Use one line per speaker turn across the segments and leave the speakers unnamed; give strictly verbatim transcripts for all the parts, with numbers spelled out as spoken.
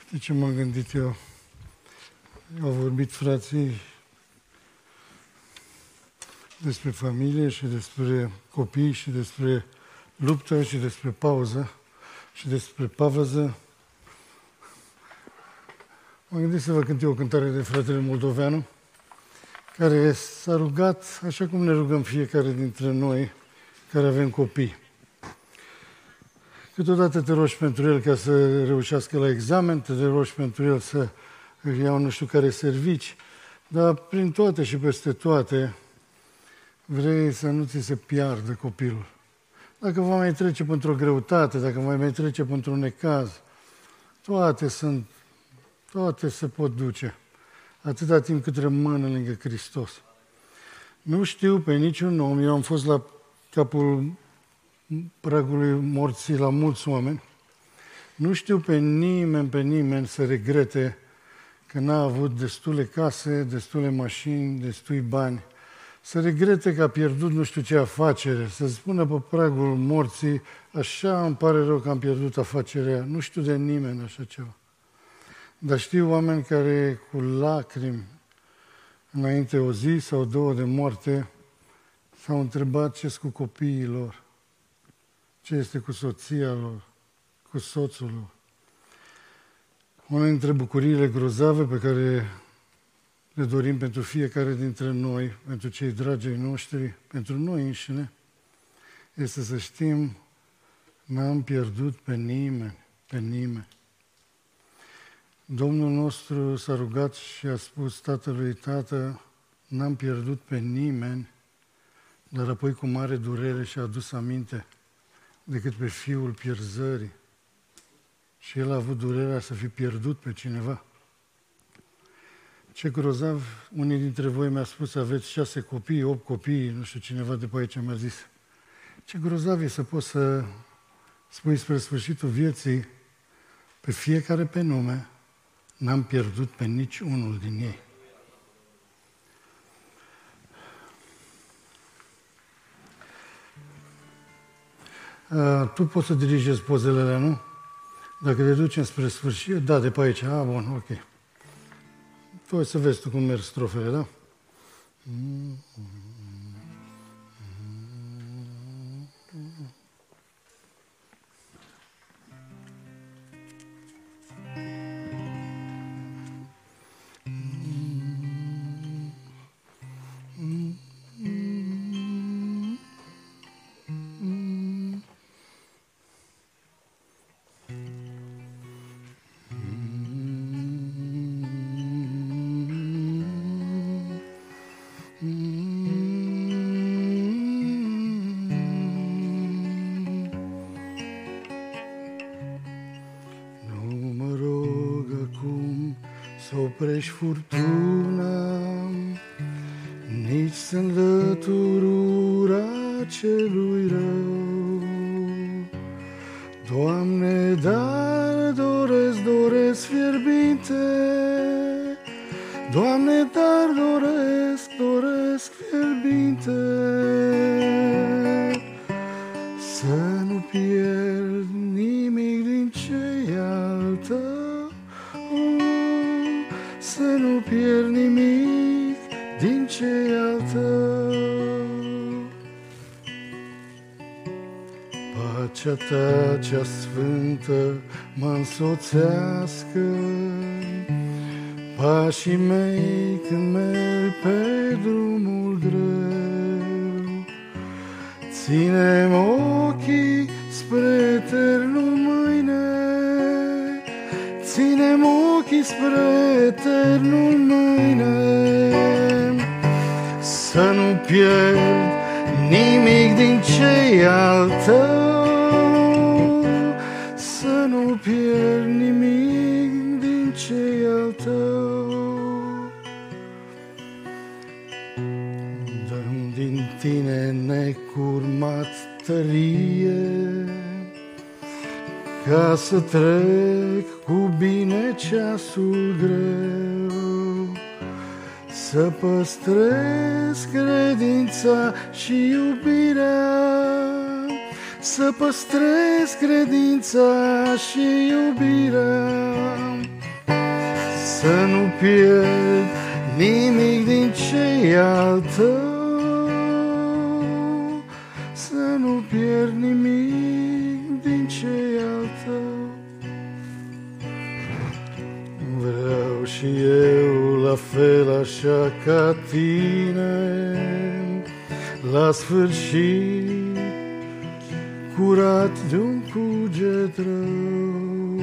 Știi ce m-am gândit eu? Au vorbit frații despre familie și despre copii și despre luptă și despre pauză și despre pavăză. M-am gândit să vă cânt eu o cântare de fratele Moldoveanu, care s-a rugat, așa cum ne rugăm fiecare dintre noi care avem copii. Câteodată te rogi pentru el ca să reușească la examen, te rogi pentru el să ia nu știu care servici, dar prin toate și peste toate vrei să nu ți se piardă copilul. Dacă va mai trece pentru o greutate, dacă va mai trece pentru un necaz, toate sunt, toate se pot duce, atâta timp cât rămână lângă Hristos. Nu știu pe niciun om, eu am fost la capul pragului morții la mulți oameni, nu știu pe nimeni, pe nimeni să regrete că n-a avut destule case, destule mașini, destui bani, să regrete că a pierdut nu știu ce afacere, să spună pe pragul morții, așa îmi pare rău că am pierdut afacerea, nu știu de nimeni așa ceva. Dar știu oameni care cu lacrimi înainte o zi sau două de moarte s-au întrebat ce-s cu copiii lor, ce este cu soția lor, cu soțul lor. Una dintre bucuriile grozave pe care le dorim pentru fiecare dintre noi, pentru cei dragi ai noștri, pentru noi înșine, este să știm, n-am pierdut pe nimeni, pe nimeni. Domnul nostru s-a rugat și a spus Tatălui: Tată, n-am pierdut pe nimeni, dar apoi cu mare durere și-a adus aminte decât pe Fiul pierzării. Și El a avut durerea să fi pierdut pe cineva. Ce grozav, unii dintre voi mi-a spus, aveți șase copii, opt copii, nu știu, cineva de pe aici mi-a zis. Ce grozav e să poți să spui spre sfârșitul vieții, pe fiecare pe nume, n-am pierdut pe nici unul din ei. Uh, tu poți să dirigezi pozele alea, nu? Dacă te ducem spre sfârșit, da, de pe aici, a, bun, ok. Tu să vezi tu cum merg strofele, da? Oprești furtuna, nici să înlături ura celui rău. Doamne, dar doresc, doresc fierbinte, Doamne, dar doresc, doresc fierbinte, să nu pierd nimic din ce e al Tău, să nu pierd nimic din ce e al Tău. Pacea Ta cea sfântă mă însoțească, pașii mei când merg pe drumul greu. Ține-mi ochii spre eternul mâine, ține-mi ochii spre eternul mâine, să nu pierd nimic din ce e al Tău, să nu pierd nimic din ce e al Tău. Dă-mi din Tine necurmat tărie, ca să trec cu bine ceasul greu, să păstrez credința și iubirea, să păstrez credința și iubirea, să nu pierd nimic din ce e al tău, să nu pierd nimic din ce e al tău. Vreau și eu la fel așa ca tine, la sfârșit curat de un cuget rău,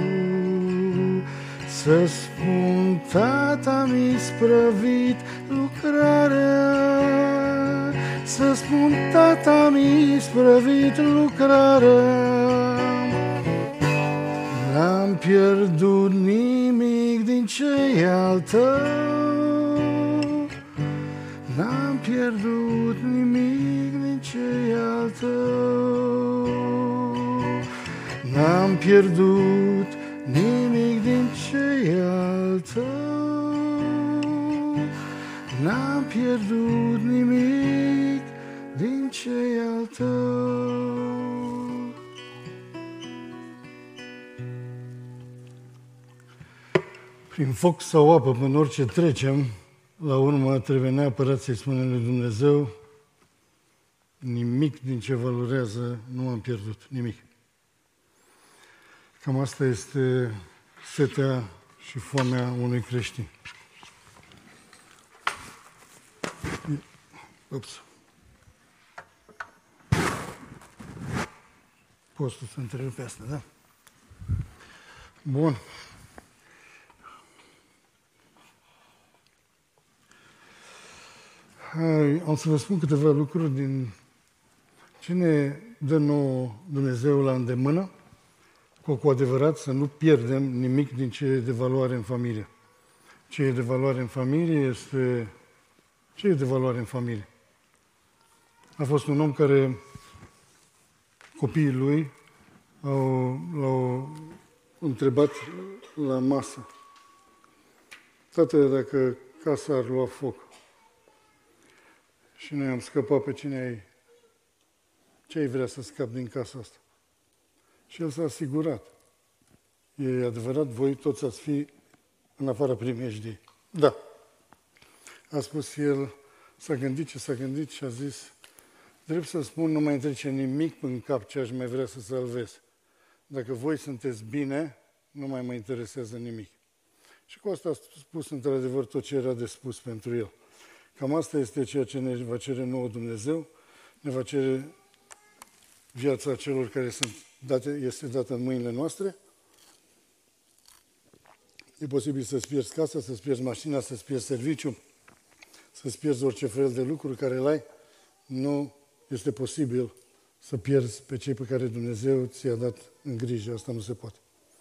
să spun tata mi-a sprăvit lucrarea, să spun tata mi-a sprăvit lucrarea. N-am pierdut nimic din ce e al tău, n-am pierdut nimic din ce e al tău, n-am pierdut nimic din ce e al tău, n-am pierdut nimic din ce e al tău. Prin foc sau apă, până orice trecem, la urmă trebuie neapărat să-i spunem lui Dumnezeu: nimic din ce valorează nu am pierdut, nimic. Cam asta este setea și foamea unui creștin. Ups. Postul să întrerupe asta, da? Bun. Hai, am să vă spun câteva lucruri din ce ne dă nouă Dumnezeu la îndemână, cu, cu adevărat să nu pierdem nimic din ce e de valoare în familie. Ce e de valoare în familie este... Ce e de valoare în familie? A fost un om care, copiii lui, au, l-au întrebat la masă: tată, dacă casa ar lua foc și noi am scăpat, pe cine ai, ce ai vrea să scapi din casa asta? Și el s-a asigurat. E adevărat, voi toți ați fi în afara primejdiei. Da. A spus el, s-a gândit ce s-a gândit și a zis: drept să spun, nu mai trece nimic în cap ce aș mai vrea să salvez. Dacă voi sunteți bine, nu mai mă interesează nimic. Și cu asta a spus într-adevăr tot ce era de spus pentru el. Cam asta este ceea ce ne va cere nouă Dumnezeu, ne va cere viața celor care sunt date, este dată în mâinile noastre. E posibil să-ți pierzi casa, să-ți pierzi mașina, să-ți pierzi serviciu, să-ți pierzi orice fel de lucruri care le ai. Nu este posibil să pierzi pe cei pe care Dumnezeu ți-a dat în grijă. Asta nu se poate.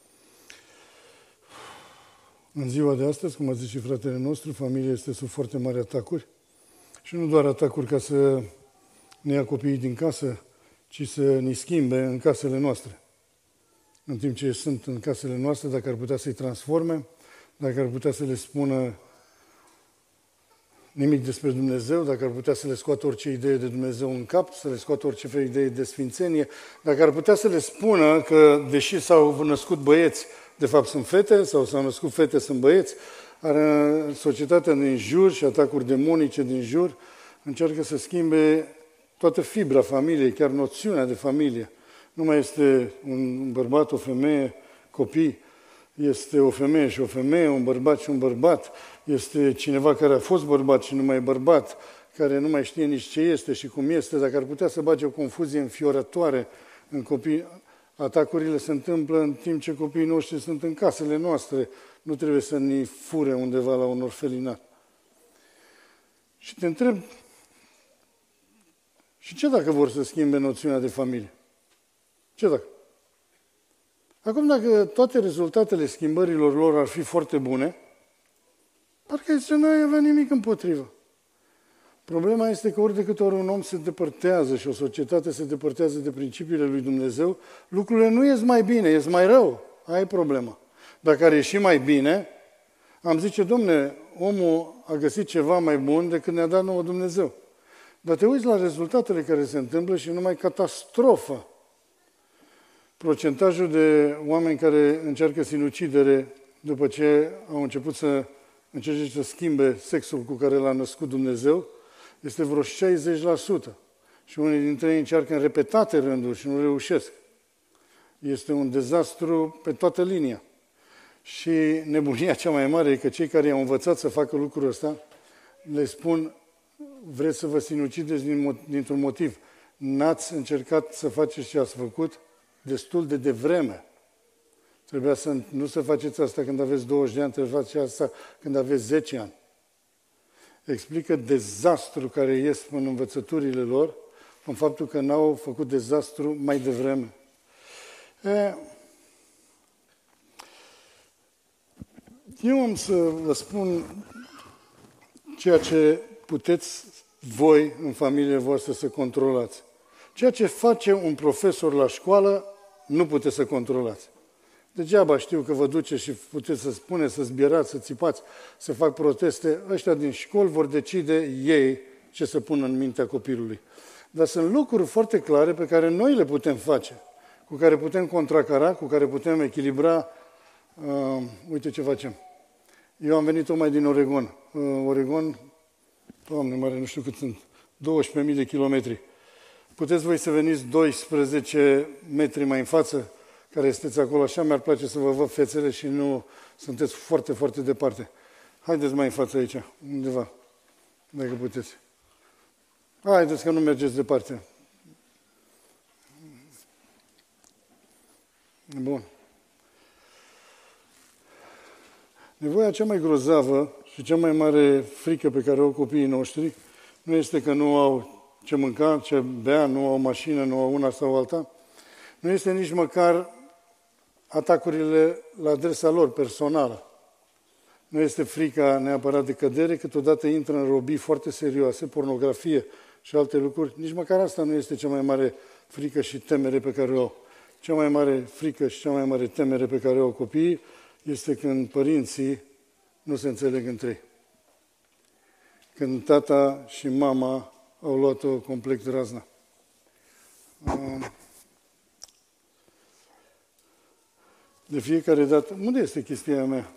În ziua de astăzi, cum a zis și fratele nostru, familia este sub foarte mari atacuri. Și nu doar atacuri ca să ne ia copiii din casă, ci să ne schimbe în casele noastre. În timp ce sunt în casele noastre, dacă ar putea să-i transforme, dacă ar putea să le spună nimic despre Dumnezeu, dacă ar putea să le scoată orice idee de Dumnezeu în cap, să le scoată orice fel de idee de sfințenie, dacă ar putea să le spună că, deși s-au născut băieți, de fapt sunt fete, sau s-au născut fete, sunt băieți, are societatea din jur și atacuri demonice din jur încearcă să schimbe toată fibra familiei, chiar noțiunea de familie. Nu mai este un bărbat, o femeie, copii, este o femeie și o femeie, un bărbat și un bărbat, este cineva care a fost bărbat și nu mai e bărbat, care nu mai știe nici ce este și cum este, dacă ar putea să bage o confuzie înfiorătoare în copii. Atacurile se întâmplă în timp ce copiii noștri sunt în casele noastre, nu trebuie să ne fure undeva la un orfelinat. Și te întreb, și ce dacă vor să schimbe noțiunea de familie? Ce dacă? Acum, dacă toate rezultatele schimbărilor lor ar fi foarte bune, parcă zice, n-ai avea nimic împotrivă. Problema este că ori de câte ori un om se depărtează și o societate se depărtează de principiile lui Dumnezeu, lucrurile nu ies mai bine, ies mai rău. Aia e problema. Dacă ar ieși mai bine, am zice, domne, omul a găsit ceva mai bun decât ne-a dat nouă Dumnezeu. Dar te uiți la rezultatele care se întâmplă și numai catastrofă. Procentajul de oameni care încearcă sinucidere după ce au început să încerce să schimbe sexul cu care l-a născut Dumnezeu, este vreo șaizeci la sută. Și unii dintre ei încearcă în repetate rânduri și nu reușesc. Este un dezastru pe toată linia. Și nebunia cea mai mare e că cei care i-au învățat să facă lucrul ăsta, le spun, vreți să vă sinucideți dintr-un motiv. N-ați încercat să faceți ce ați făcut destul de devreme. Trebuia să nu să faceți asta când aveți douăzeci de ani, trebuie să faceți asta când aveți zece ani. Explică dezastru care ies în învățăturile lor, în faptul că n-au făcut dezastru mai devreme. E, eu am să vă spun ceea ce puteți voi, în familiile voastre, să controlați. Ceea ce face un profesor la școală, nu puteți să controlați. Degeaba știu că vă duce și puteți să spuneți, să zbierați, să țipați, să fac proteste. Ăștia din școli vor decide ei ce să pună în mintea copilului. Dar sunt lucruri foarte clare pe care noi le putem face, cu care putem contracara, cu care putem echilibra. Uh, uite ce facem. Eu am venit tocmai din Oregon. Uh, Oregon, Doamne mare, nu știu cât sunt, douăsprezece mii de kilometri. Puteți voi să veniți doisprezece metri mai în față, care sunteți acolo, așa mi-ar place să vă văd fețele și nu sunteți foarte, foarte departe. Haideți mai în față aici, undeva, dacă puteți. Haideți că nu mergeți departe. Bun. Nevoia cea mai grozavă și cea mai mare frică pe care o au copiii noștri nu este că nu au ce mânca, ce bea, nu au mașină, nu au una sau alta. Nu este nici măcar atacurile la adresa lor personală. Nu este frica neapărat de cădere, câteodată intră în robii foarte serioase, pornografie și alte lucruri. Nici măcar asta nu este cea mai mare frică și temere pe care o au. Cea mai mare frică și cea mai mare temere pe care o au copiii este când părinții nu se înțeleg între ei. Când tata și mama au luat-o complet razna. De fiecare dată... Unde este chestia mea?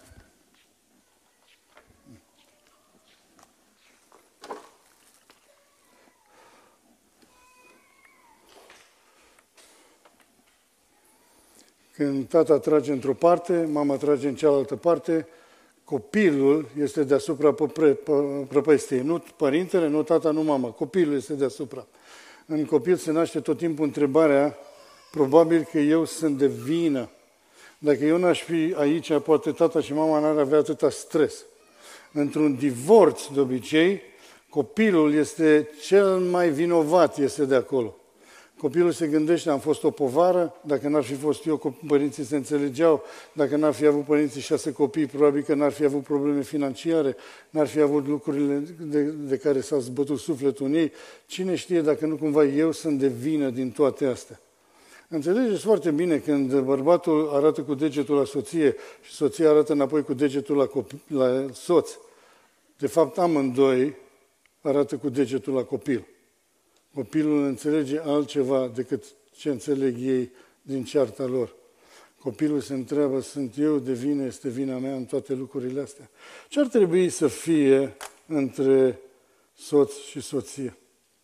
Când tata trage într-o parte, mama trage în cealaltă parte, copilul este deasupra prăpăstiei. Nu părintele, nu tata, nu mama. Copilul este deasupra. În copil se naște tot timpul întrebarea, probabil că eu sunt de vină. Dacă eu n-aș fi aici, poate tata și mama n-ar avea atâta stres. Într-un divorț, de obicei, copilul este cel mai vinovat, este de acolo. Copilul se gândește, am fost o povară, dacă n-ar fi fost eu, părinții se înțelegeau, dacă n-ar fi avut părinții șase copii, probabil că n-ar fi avut probleme financiare, n-ar fi avut lucrurile de, de care s-a zbătut sufletul în ei. Cine știe dacă nu cumva eu sunt de vină din toate astea. Înțelegeți foarte bine când bărbatul arată cu degetul la soție și soția arată înapoi cu degetul la, copil, la soț. De fapt, amândoi arată cu degetul la copil. Copilul înțelege altceva decât ce înțeleg ei din cearta lor. Copilul se întreabă, sunt eu de vină, este vina mea în toate lucrurile astea? Ce ar trebui să fie între soț și soție?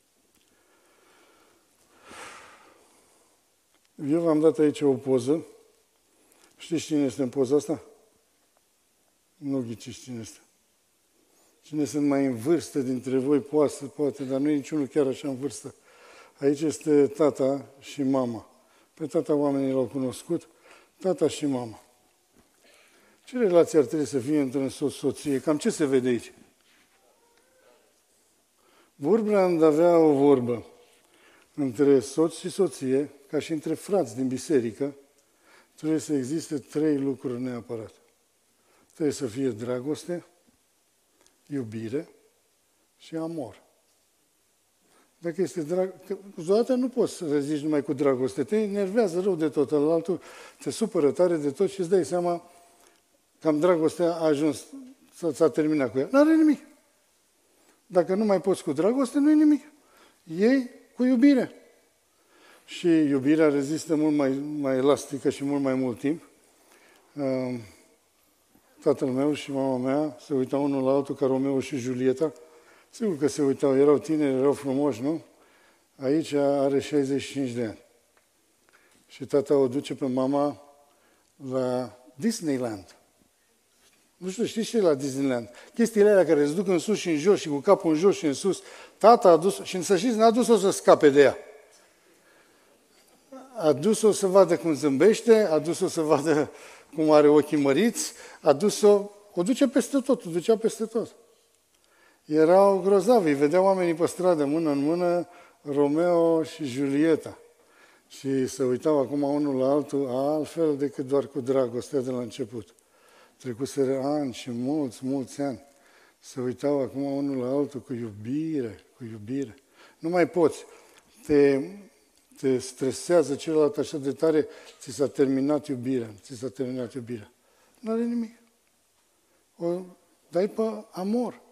Eu v-am dat aici o poză. Știți cine este în poza asta? Nu ghiciți cine este. Cine sunt mai în vârstă dintre voi, poate, poate, dar nu e niciunul chiar așa în vârstă. Aici este tata și mama. Pe tata oamenii l-au cunoscut, tata și mama. Ce relație ar trebui să fie între soț-soție? Cam ce se vede aici? Wurmbrand avea o vorbă. Între soț și soție, ca și între frați din biserică, trebuie să existe trei lucruri neapărat. Trebuie să fie dragoste, iubire și amor. Dacă este drag... Câteodată nu poți să rezici numai cu dragoste. Te enervează rău de tot, altul te supără tare de tot și îți dai seama că am dragostea a ajuns, s-a terminat cu ea. N-are nimic. Dacă nu mai poți cu dragoste, nu e nimic. Ei cu iubire. Și iubirea rezistă mult mai, mai elastică și mult mai mult timp. tatăl meu și mama mea se uitau unul la altul ca Romeo și Julieta. Sigur că se uitau, erau tineri, erau frumoși, nu? Aici are șaizeci și cinci de ani. Și tata o duce pe mama la Disneyland. Nu știu, știți ce e la Disneyland? Chestiile alea care se duc în sus și în jos și cu capul în jos și în sus. Tata a dus, și să știți, n-a dus-o să scape de ea. A dus-o să vadă cum zâmbește, a dus-o să vadă cum are ochii măriți, a dus-o, o duce peste tot, o ducea peste tot. Erau grozavi, îi vedeau oamenii pe stradă, mână în mână, Romeo și Julieta. Și se uitau acum unul la altul altfel decât doar cu dragostea de la început. Trecuseră ani și mulți, mulți ani. Se uitau acum unul la altul cu iubire, cu iubire. Nu mai poți. Te, te stresează celălalt așa de tare, ți s-a terminat iubirea, ți s-a terminat iubirea. Nu are nimic. O dai pe amor.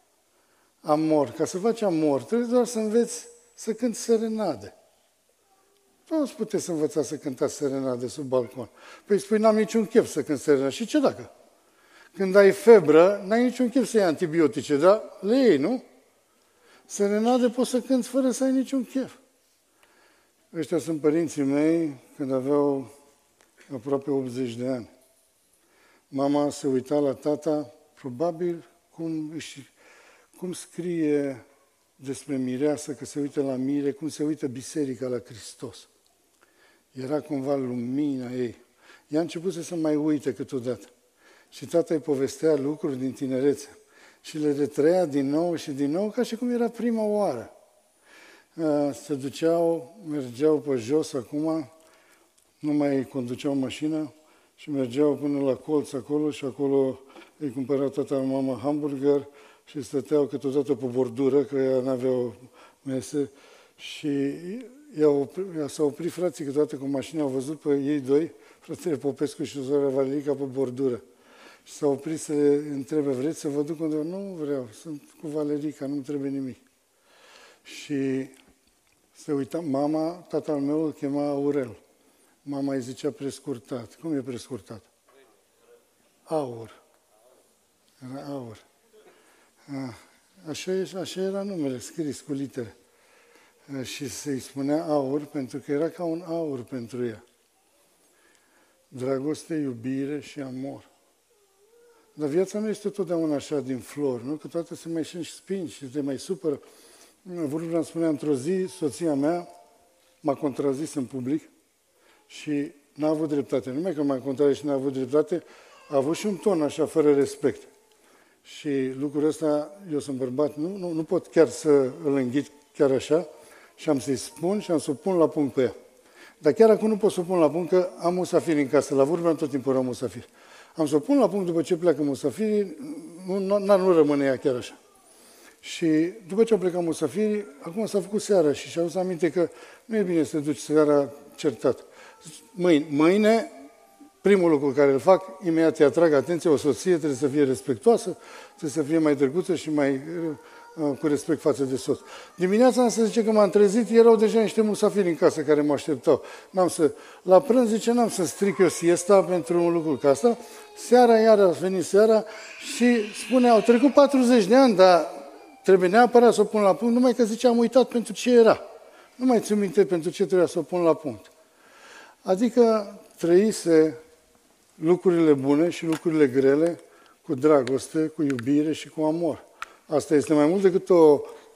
Amor. Ca să faci amor, trebuie doar să înveți să cânti serenade. Toți puteți să învățați să cântați serenade sub balcon. Păi spui, n-am niciun chef să cânt serenade. Și ce dacă? Când ai febră, n-ai niciun chef să iei antibiotice, dar le iei, nu? Serenade poți să cânti fără să ai niciun chef. Ăștia sunt părinții mei când aveau aproape optzeci de ani. Mama se uita la tata, probabil cum, își, cum scrie despre mireasă, că se uită la mire, cum se uită biserica la Hristos. Era cumva lumina ei. Ea a început să se mai uite câteodată. Și tata îi povestea lucruri din tinerețe. Și le retrăia din nou și din nou, ca și cum era prima oară. Se duceau, mergeau pe jos acum, nu mai conduceau mașina și mergeau până la colț acolo și acolo îi cumpăra tata mama hamburger și stăteau câteodată pe bordură, că ea n-aveau mese și ea s-au oprit frații câteodată cu mașina, au văzut pe ei doi, fratele Popescu și Zoria Valerica pe bordură. Și s-au oprit să le întrebe, vreți să vă duc undeva? Nu vreau, sunt cu Valerica, nu-mi trebuie nimic. Și se uita, mama, tatăl meu îl chema Aurel. Mama îi zicea prescurtat. Cum e prescurtat? Aur. Era Aur. Așa, așa era numele, scris cu litere. Și se-i spunea Aur pentru că era ca un aur pentru ea. Dragoste, iubire și amor. Dar viața nu este totdeauna așa din flori, nu? Că toate se mai și spingi și te mai supără. Vreau să spunea, într-o zi, soția mea m-a contrazis în public și n-a avut dreptate. Numai că m-a contrazis și n-a avut dreptate, a avut și un ton așa, fără respect. Și lucrul ăsta, eu sunt bărbat, nu, nu, nu pot chiar să îl înghit chiar așa și am să-i spun și am să o pun la punct pe ea. Dar chiar acum nu pot să o pun la punct, că am musafiri în casă. La Vârmea tot timpul erau musafiri. Am să o pun la punct după ce pleacă musafirii, nu, nu, nu rămâne ea chiar așa. Și după ce au plecat musafirii, acum s-a făcut seara și și-a adus aminte că nu e bine să te duci seara certat. Mâine, mâine, primul lucru care îl fac, imediat îi atrag atenție, o soție trebuie să fie respectoasă, trebuie să fie mai drăguță și mai uh, cu respect față de soț. Dimineața însă zice că m-am trezit, erau deja niște musafiri în casă care mă așteptau. N-am să, la prânz zice, n-am să stric eu siesta pentru un lucru ca asta. Seara, iar a venit seara și spune, au trecut patruzeci de ani, dar trebuie neapărat să o pun la punct, numai că zice, am uitat pentru ce era. Nu mai țin minte pentru ce trebuia să o pun la punct. Adică trăise lucrurile bune și lucrurile grele cu dragoste, cu iubire și cu amor. Asta este mai mult decât o,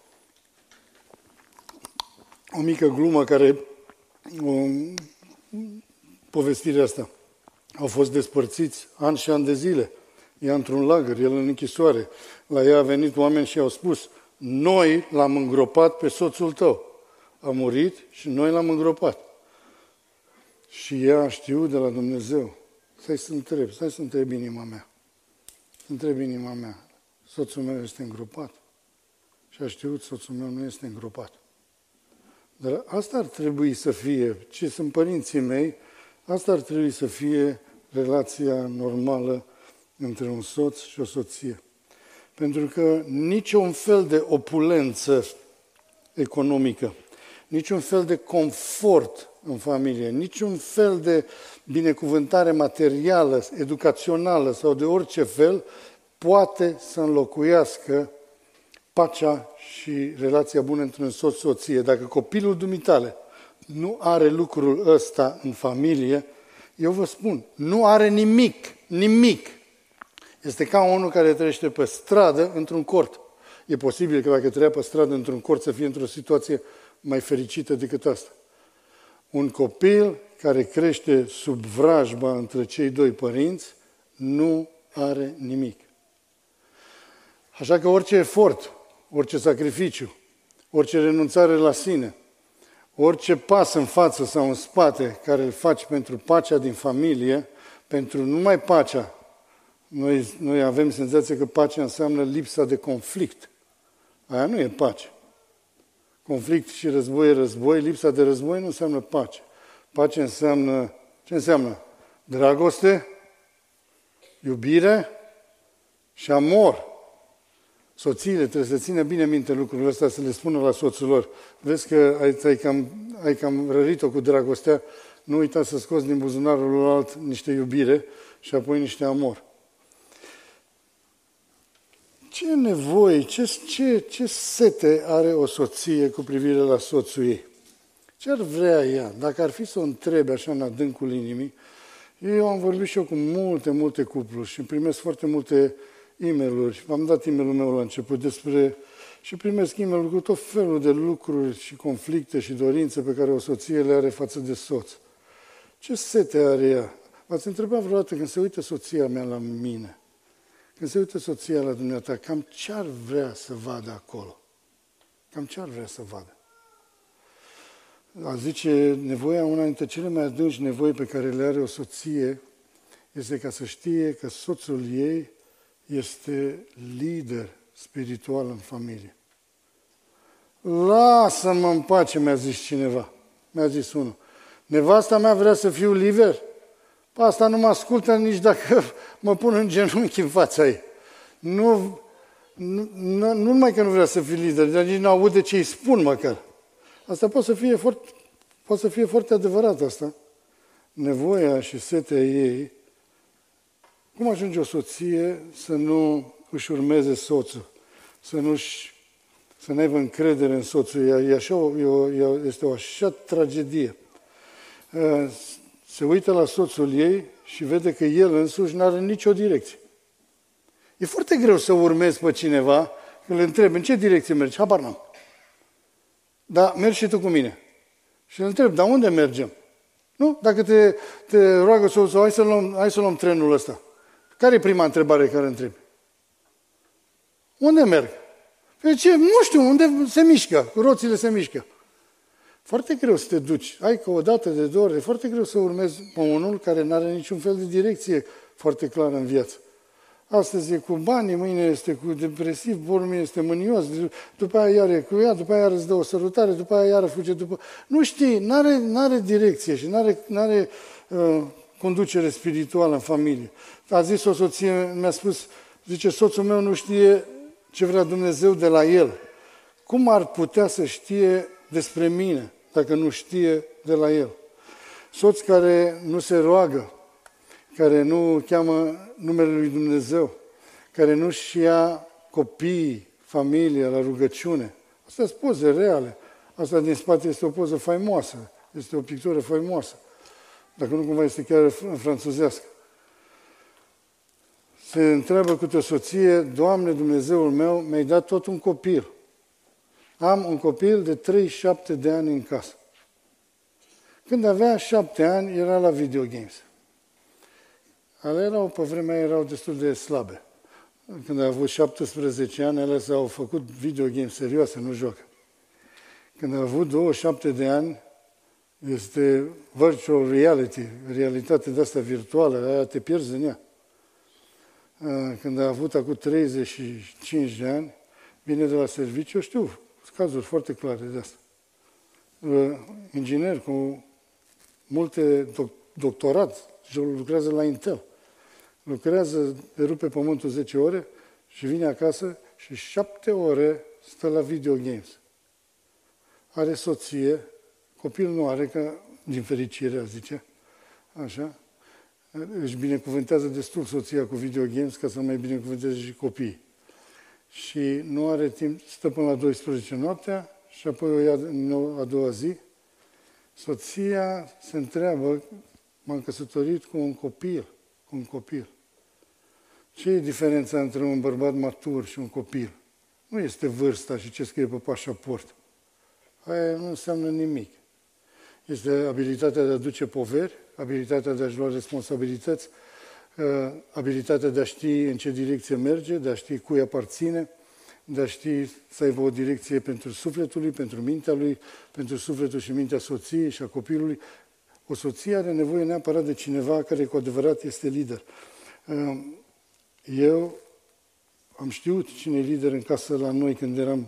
o mică glumă care, o povestire asta. Au fost despărțiți ani și ani de zile. Ea într-un lagăr, el în închisoare. La ea a venit oameni și au spus, noi l-am îngropat pe soțul tău. A murit și noi l-am îngropat. Și ea a știut de la Dumnezeu. Stai să întreb, stai să întreb inima mea. Să întreb inima mea. Soțul meu este îngropat. Și a știut, soțul meu nu este îngropat. Dar asta ar trebui să fie, ce sunt părinții mei, asta ar trebui să fie relația normală între un soț și o soție. Pentru că niciun fel de opulență economică, niciun fel de confort în familie, niciun fel de binecuvântare materială, educațională sau de orice fel poate să înlocuiască pacea și relația bună între un soț-soție. Dacă copilul dumitale nu are lucrul ăsta în familie, eu vă spun, nu are nimic, nimic. Este ca unul care trăiește pe stradă într-un cort. E posibil că dacă trăia pe stradă într-un cort să fie într-o situație mai fericită decât asta. Un copil care crește sub vrajba între cei doi părinți nu are nimic. Așa că orice efort, orice sacrificiu, orice renunțare la sine, orice pas în față sau în spate care îl faci pentru pacea din familie, pentru numai pacea, noi, noi avem senzația că pacea înseamnă lipsa de conflict. Aia nu e pace. Conflict și război e război, lipsa de război nu înseamnă pace. Pace înseamnă, ce înseamnă? Dragoste, iubire și amor. Soțiile trebuie să țină bine minte lucrurile astea, să le spună la soțul lor. Vezi că ai, ai, cam, ai cam rărit-o cu dragostea, nu uita să scoți din buzunarul alt niște iubire și apoi niște amor. Ce nevoie, ce, ce, ce sete are o soție cu privire la soțul ei? Ce ar vrea ea? Dacă ar fi să o întrebe așa în adâncul inimii, eu am vorbit și eu cu multe, multe cupluri și primesc foarte multe e-mail-uri. V-am dat e-mail-ul meu la început despre... și primesc e-mail-uri cu tot felul de lucruri și conflicte și dorințe pe care o soție le are față de soț. Ce sete are ea? V-ați întrebat vreodată când se uită soția mea la mine? Când se uită soția la dumneata, cam ce ar vrea să vadă acolo? Cam ce ar vrea să vadă? A zice, nevoia, una dintre cele mai adânci nevoi pe care le are o soție este ca să știe că soțul ei este lider spiritual în familie. Lasă-mă în pace, mi-a zis cineva. Mi-a zis unul. Nevasta mea vrea să fiu liber? Pe asta nu mă ascultă nici dacă mă pun în genunchi în fața ei. Nu, nu, nu, nu numai că nu vrea să fie lider, dar nici nu aude ce îi spun măcar. Asta poate să fie foarte, poate să fie foarte adevărat asta. Nevoia și setea ei. Cum ajunge o soție să nu își urmeze soțul? Să nu să nu aibă încredere în soțul ei? E așa, e o, este o așa tragedie. Se uită la soțul ei și vede că el însuși nu are nicio direcție. E foarte greu să urmezi pe cineva, că îl întrebi, în ce direcție mergi? Habar n-am. Dar mergi și tu cu mine. Și îl întreb, dar unde mergem? Nu? Dacă te, te roagă soțul, hai să luăm, hai să luăm trenul ăsta. Care e prima întrebare care întrebi? Unde merg? Păi ce? Nu știu, unde se mișcă, roțile se mișcă. Foarte greu să te duci. Ai că o dată, de două ori, e foarte greu să urmezi pe unul care nu are niciun fel de direcție foarte clară în viață. Astăzi e cu banii, mâine este cu depresiv, vormi este mânios, după aia iar e cu ea, după aia iar îți dă o sărutare, după aia iar fuge după... Nu știi, n-are, n-are direcție și n-are, n-are uh, conducere spirituală în familie. A zis o soție, mi-a spus, zice, soțul meu nu știe ce vrea Dumnezeu de la el. Cum ar putea să știe despre mine dacă nu știe de la el? Soț care nu se roagă, care nu cheamă numele lui Dumnezeu, care nu-și ia copiii, familia la rugăciune. Astea sunt poze reale. Asta din spate este o poză faimoasă, este o pictură faimoasă. Dacă nu cumva este chiar în franțuzească. Se întreabă câte o soție, Doamne Dumnezeul meu, mi-ai dat tot un copil. Am un copil de treizeci și șapte de ani în casă. Când avea șapte ani, era la video games. Ale erau, pe vremea erau destul de slabe. Când a avut șaptesprezece ani, ele s-au făcut video games serioase, nu joacă. Când a avut douăzeci și șapte de ani, este virtual reality, realitate de asta virtuală, aia te pierzi în ea. Când a avut acum treizeci și cinci de ani, vine de la serviciu, știu, cazuri foarte clare de asta. Inginer cu multe doctorat, lucrează la Intel. Lucrează, rupe pământul zece ore și vine acasă și șapte ore stă la video games. are soție, copil nu are, că din fericire, zice, așa, își binecuvântează destul soția cu videogames ca să mai binecuvânteze și copiii. Și nu are timp, stă până la douăsprezece noaptea și apoi o ia a doua zi. Soția se întreabă, m-am căsătorit cu un copil, cu un copil. Ce e diferența între un bărbat matur și un copil? Nu este vârsta și ce scrie pe pașaport. Aia nu înseamnă nimic. Este abilitatea de a duce poveri, abilitatea de a-și lua responsabilități, abilitatea de a ști în ce direcție merge, de a ști cui aparține, de a ști să aibă o direcție pentru sufletul lui, pentru mintea lui, pentru sufletul și mintea soției și a copilului. O soție are nevoie neapărat de cineva care cu adevărat este lider. Eu am știut cine e lider în casă la noi când eram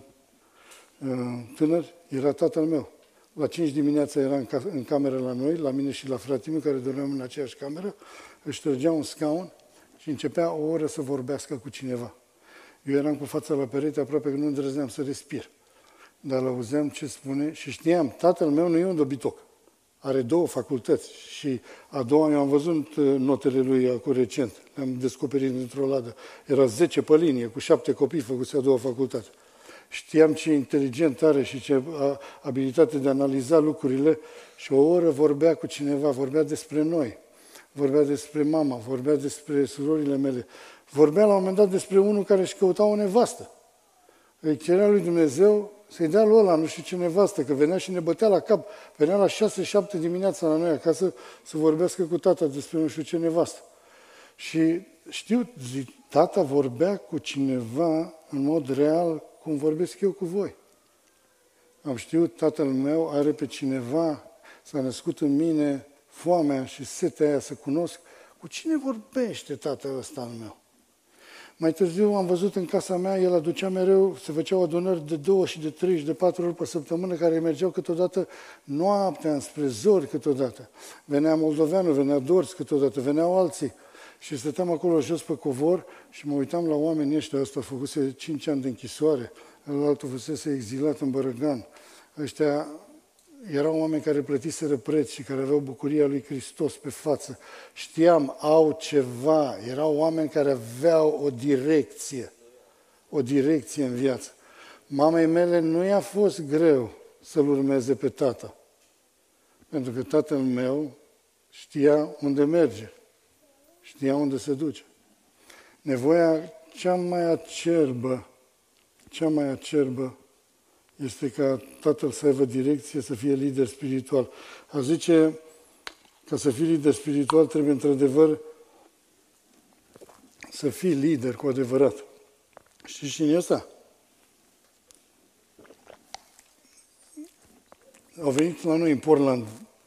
tânăr, era tatăl meu. La cinci dimineața era în, ca- în cameră la noi, la mine și la fratele meu, care dormeam în aceeași cameră, își trăgea un scaun și începea o oră să vorbească cu cineva. Eu eram cu fața la perete, aproape că nu îndrăzneam să respir. Dar auzeam ce spune și știam, tatăl meu nu e un dobitoc. Are două facultăți și a doua, eu am văzut notele lui acum recent, le-am descoperit într-o ladă. Era zece pe linie, cu șapte copii, făcuse a doua facultate. Știam ce inteligent are și ce abilitate de a analiza lucrurile și o oră vorbea cu cineva, vorbea despre noi, vorbea despre mama, vorbea despre surorile mele, vorbea la un moment dat despre unul care își căuta o nevastă. Îi cerea lui Dumnezeu să-i dea lui ăla, nu știu ce nevastă, că venea și ne bătea la cap, venea la șase șapte dimineața la noi acasă să vorbească cu tata despre nu știu ce nevastă. Și știu, zic, tata vorbea cu cineva în mod real, cum vorbesc eu cu voi. Am știut, tatăl meu are pe cineva, s-a născut în mine foamea și setea aia să cunosc. Cu cine vorbește tatăl ăsta al meu? Mai târziu am văzut în casa mea, el aducea mereu, se făceau adunări de două și de trei și de patru ori pe săptămână, care mergeau câteodată noaptea, înspre zori câteodată. Venea moldoveanul, venea Dors câteodată, veneau alții. Și stăteam acolo jos pe covor și mă uitam la oamenii ăștia, ăsta făcuse cinci ani de închisoare, altul fusese exilat în Bărăgan. Ăștia erau oameni care plătiseră preț și care aveau bucuria lui Hristos pe față. Știam, au ceva, erau oameni care aveau o direcție, o direcție în viață. Mamei mele nu i-a fost greu să-l urmeze pe tata, pentru că tatăl meu știa unde merge. Știa unde se duce. Nevoia cea mai acerbă, cea mai acerbă este ca tatăl să aibă direcție, să fie lider spiritual. A zice, ca să fii lider spiritual trebuie într-adevăr să fii lider cu adevărat. Știți cine e ăsta? Au venit la noi în Portland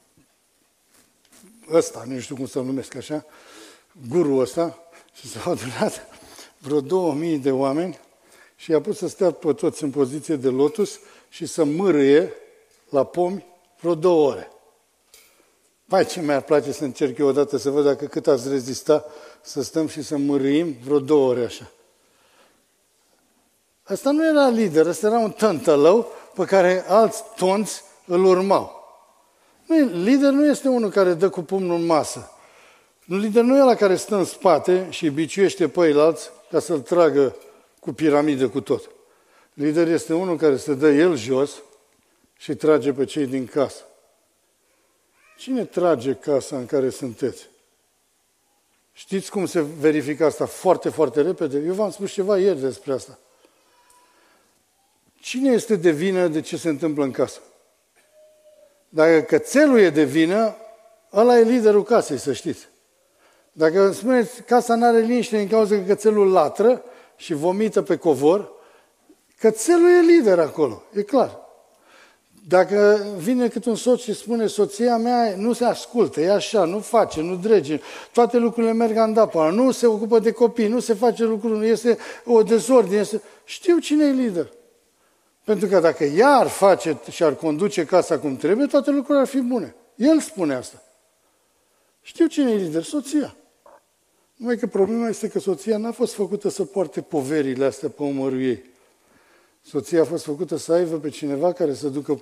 ăsta, nu știu cum să-l numesc așa, gurul ăsta, și s-au adunat vreo două mii de oameni și i-a pus să stea pe toți în poziție de lotus și să mârâie la pomi vreo două ore. Vai, ce mi-ar place să încerc eu odată să văd dacă cât ați rezista să stăm și să mârâim vreo două ore așa. Asta nu era lider, ăsta era un tântălău pe care alți tonți îl urmau. Nu, lider nu este unul care dă cu pumnul în masă. Lider nu e ăla care stă în spate și biciuiește pe ceilalți ca să-l tragă cu piramidă cu tot. Lider este unul care se dă el jos și trage pe cei din casă. Cine trage casa în care sunteți? Știți cum se verifică asta foarte, foarte repede? Eu v-am spus ceva ieri despre asta. Cine este de vină de ce se întâmplă în casă? Dacă cățelul e de vină, ăla e liderul casei, să știți. Dacă îmi spuneți, casa n-are liniște din cauza că cățelul latră și vomită pe covor, cățelul e lider acolo, e clar. Dacă vine cât un soț și spune, soția mea nu se ascultă, e așa, nu face, nu drege, toate lucrurile merg andapă, nu se ocupă de copii, nu se face lucruri, este o dezordine, este... știu cine e lider. Pentru că dacă ea ar face și ar conduce casa cum trebuie, toate lucrurile ar fi bune. El spune asta. Știu cine e lider, soția. Numai că problema este că soția n-a fost făcută să poarte poverile astea pe umărul ei. Soția a fost făcută să aibă pe cineva care să ducă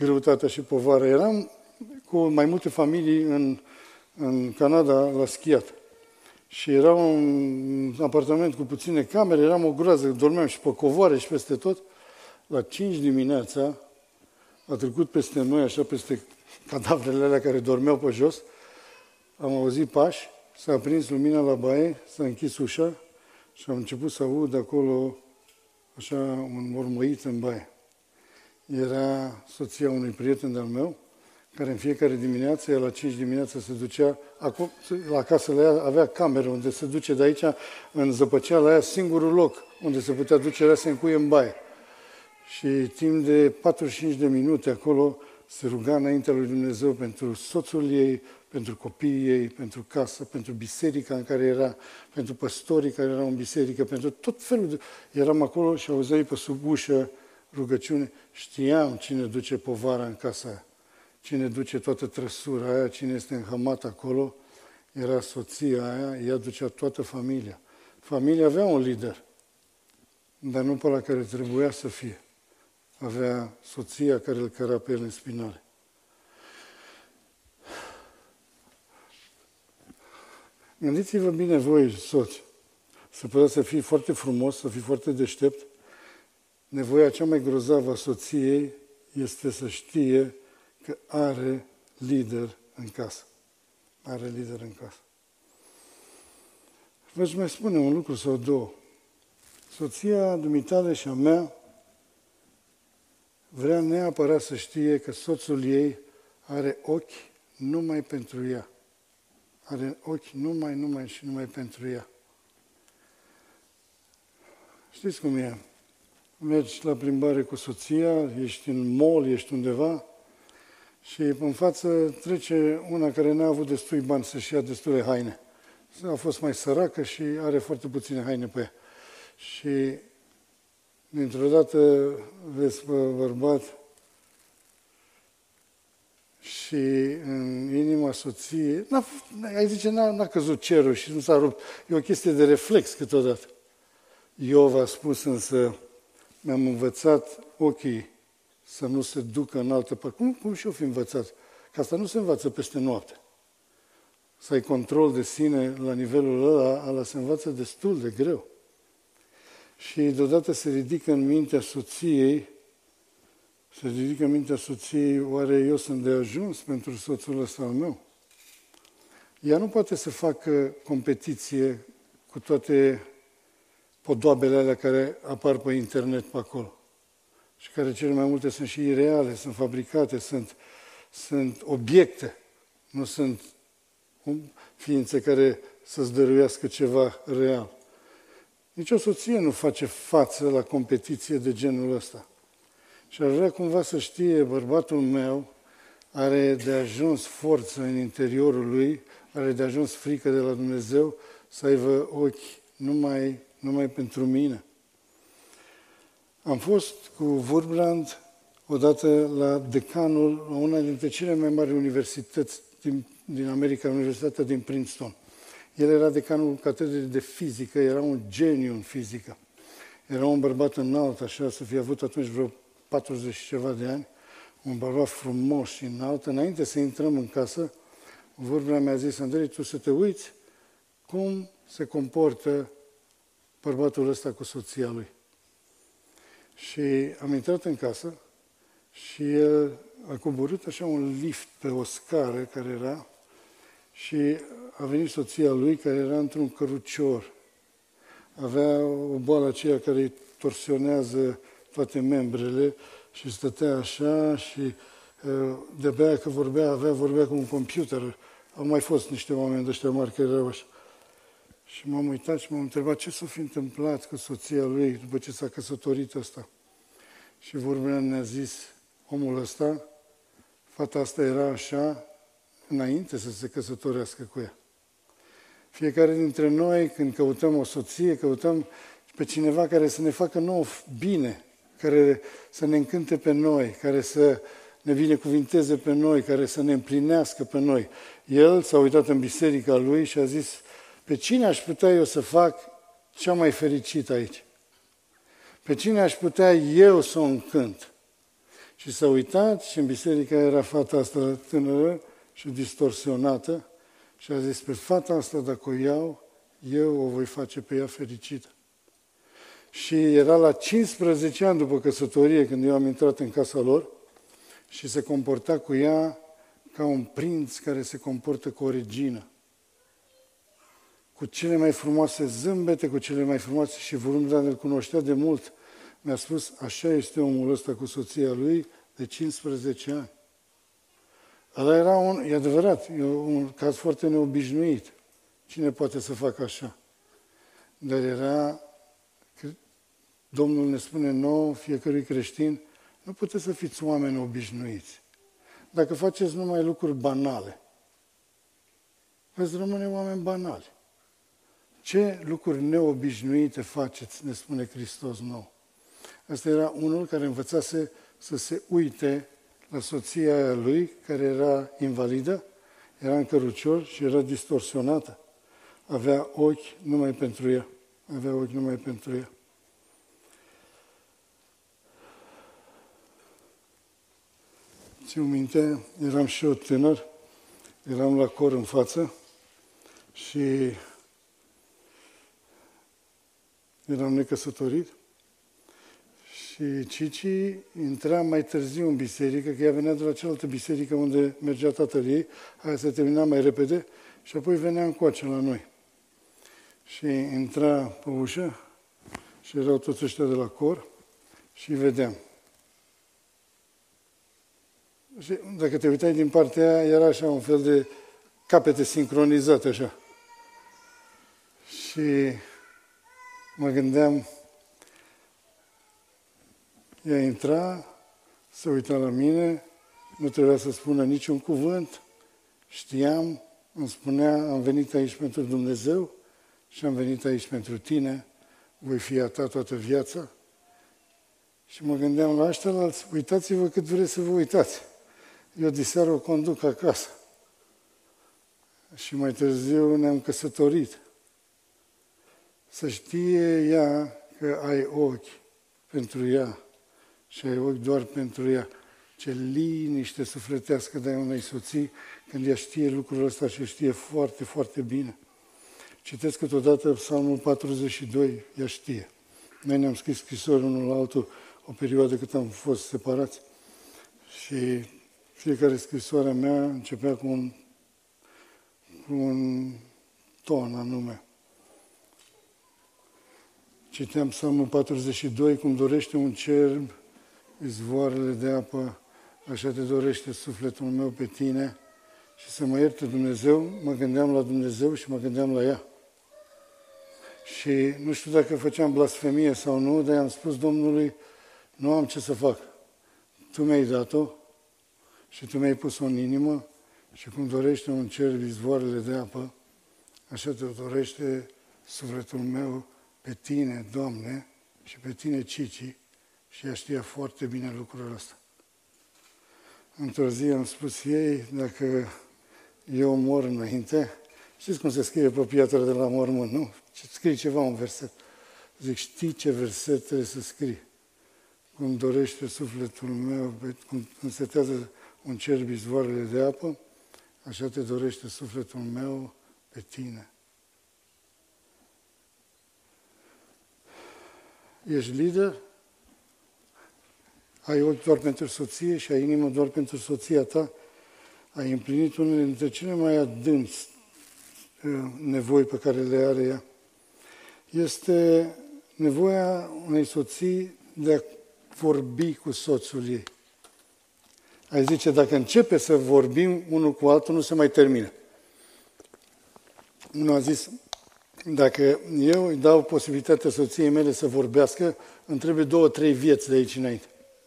greutatea și povara. Eram cu mai multe familii în, în Canada la schiat. Și era un apartament cu puține camere, eram o groază, dormeam și pe covoare și peste tot. La cinci dimineața a trecut peste noi, așa peste cadavrele alea care dormeau pe jos, am auzit pași, s-a aprins lumina la baie, s-a închis ușa și am început să aud acolo așa un mormăit în baie. Era soția unui prieten de-al meu, care în fiecare dimineață, ea la cinci dimineața se ducea, acum, la casă la ea avea cameră unde se duce de aici, în zăpăceala aia, singurul loc unde se putea duce era să încuie în baie. Și timp de patruzeci și cinci de minute acolo se ruga înaintea lui Dumnezeu pentru soțul ei, pentru copiii ei, pentru casă, pentru biserica în care era, pentru păstorii care erau în biserică, pentru tot felul de... Eram acolo și auzeai pe sub ușă rugăciune. Știam cine duce povara în casa aia, cine duce toată trăsura aia, cine este înhămat acolo. Era soția aia, ea ducea toată familia. Familia avea un lider, dar nu pe la care trebuia să fie. Avea soția care îl căra pe el în spinare. Gândiți-vă bine voi, soți, să puteți să fii foarte frumos, să fii foarte deștept. Nevoia cea mai grozavă a soției este să știe că are lider în casă. Are lider în casă. Vă mai spune un lucru sau două. Soția dumitale și a mea vrea neapărat să știe că soțul ei are ochi numai pentru ea. Are ochi numai, numai și numai pentru ea. Știți cum e? Mergi la plimbare cu soția, ești în mall, ești undeva și în față trece una care n-a avut destui bani să-și ia destule haine. A fost mai săracă și are foarte puține haine pe ea. Și dintr-o dată vezi pe bărbat și în inima soției, n-a, ai zice, n-a, n-a căzut cerul și nu s-a rupt. E o chestie de reflex câteodată. Iov a spus însă, mi-am învățat ochii să nu se ducă în altă parte. Cum, cum și-o fi învățat? Că asta nu se învață peste noapte. Să ai control de sine la nivelul ăla, ăla se învață destul de greu. Și deodată se ridică în mintea soției, se ridică în mintea soției, oare eu sunt de ajuns pentru soțul ăsta al meu? Ea nu poate să facă competiție cu toate podoabele alea care apar pe internet pe acolo. Și care cele mai multe sunt și ireale, sunt fabricate, sunt, sunt obiecte, nu sunt ființe care să-ți dăruiască ceva real. Nici o soție nu face față la competiție de genul ăsta. Și ar vrea cumva să știe, bărbatul meu are de ajuns forță în interiorul lui, are de ajuns frică de la Dumnezeu să aibă ochi numai, numai pentru mine. Am fost cu Wurmbrand odată la decanul, la una dintre cele mai mari universități din, din America, Universitatea din Princeton. El era decanul catedrei de fizică, era un geniu în fizică. Era un bărbat înalt, așa, să fie avut atunci vreo patruzeci și ceva de ani, un bărbat frumos și înalt. Înainte să intrăm în casă, Wurmbrand mi-a zis, Andrei, tu să te uiți cum se comportă bărbatul ăsta cu soția lui. Și am intrat în casă și el a coborât așa un lift pe o scară care era și a venit soția lui care era într-un cărucior. Avea o boală aceea care îi torsionează toate membrele și stătea așa și de-abia că vorbea, avea, vorbea cu un computer. Au mai fost niște oameni de ăștia mari care erau așa. Și m-am uitat și m-am întrebat ce s-a fi întâmplat cu soția lui după ce s-a căsătorit ăsta. Și Wurmbrand ne-a zis, omul ăsta, fata asta era așa înainte să se căsătorească cu ea. Fiecare dintre noi, când căutăm o soție, căutăm pe cineva care să ne facă nouă bine, care să ne încânte pe noi, care să ne binecuvinteze pe noi, care să ne împlinească pe noi. El s-a uitat în biserica lui și a zis, pe cine aș putea eu să fac cea mai fericită aici? Pe cine aș putea eu să o încânt? Și s-a uitat și în biserică era fata asta tânără și distorsionată și a zis, pe fata asta dacă o iau, eu o voi face pe ea fericită. Și era la cincisprezece ani după căsătorie, când eu am intrat în casa lor, și se comporta cu ea ca un prinț care se comportă cu o regină. Cu cele mai frumoase zâmbete, cu cele mai frumoase și volum, dar îl cunoștea de mult. Mi-a spus, așa este omul ăsta cu soția lui de cincisprezece ani. Ăla era un, e adevărat, e un caz foarte neobișnuit. Cine poate să facă așa? Dar era, Domnul ne spune nouă, fiecărui creștin, nu puteți să fiți oameni obișnuiți. Dacă faceți numai lucruri banale, veți rămâne oameni banali. Ce lucruri neobișnuite faceți, ne spune Hristos nou. Asta era unul care învățase să se uite la soția aia lui, care era invalidă, era în cărucior și era distorsionată. Avea ochi numai pentru ea. Avea ochi numai pentru ea. Țin minte, eram și eu tânăr, eram la cor în față și eram necăsătorit și Cici intra mai târziu în biserică, că ea venea de la cealaltă biserică unde mergea tatăl ei, aia se termina mai repede și apoi venea încoace la noi. Și intra pe ușă și erau toți ăștia de la cor și îi vedeam. Și dacă te uitai din partea aia, era așa un fel de capete sincronizate așa. Și mă gândeam, ea intra, se uita la mine, nu trebuia să spună niciun cuvânt, știam, îmi spunea, am venit aici pentru Dumnezeu și am venit aici pentru tine, voi fi a ta toată viața. Și mă gândeam la ăștialalți, uitați-vă cât vreți să vă uitați. Eu diseară o conduc acasă. Și mai târziu ne-am căsătorit. Să știe ea că ai ochi pentru ea și ai ochi doar pentru ea. Ce liniște sufletească dai unei soții când ea știe lucrul ăsta și știe foarte, foarte bine. Citesc câteodată Psalmul patruzeci și doi, ea știe. Noi ne-am scris scrisori unul la altul o perioadă cât am fost separați și fiecare scrisoare mea începea cu un, cu un ton anume. Citeam Psalmul patruzeci și doi, cum dorește un cerb izvoarele de apă, așa te dorește sufletul meu pe tine și să mă ierte Dumnezeu, mă gândeam la Dumnezeu și mă gândeam la ea. Și nu știu dacă făceam blasfemie sau nu, dar i-am spus Domnului, nu am ce să fac. Tu mi-ai dat-o și tu mi-ai pus-o în inimă și cum dorește un cerb izvoarele de apă, așa te dorește sufletul meu pe tine, Doamne, și pe tine, Cici, și ea știa foarte bine lucrul ăsta. Într-o zi am spus ei, dacă eu mor înainte, știți cum se scrie pe piatră de la mormânt, nu? Scrie ceva, un verset. Zic, știi ce verset trebuie să scrii? Cum dorește sufletul meu, cum însetează un cerb izvoarele de apă, așa te dorește sufletul meu pe tine. Ești lider? Ai ochi doar pentru soție și ai inimă doar pentru soția ta? Ai împlinit unele dintre cele mai adânci nevoi pe care le are ea? Este nevoia unei soții de a vorbi cu soțul ei. Ai zice, dacă începe să vorbim unul cu altul, nu se mai termină. Unul a zis, dacă eu îi dau posibilitatea soției mele să vorbească, îmi trebuie două, trei vieți de aici înainte.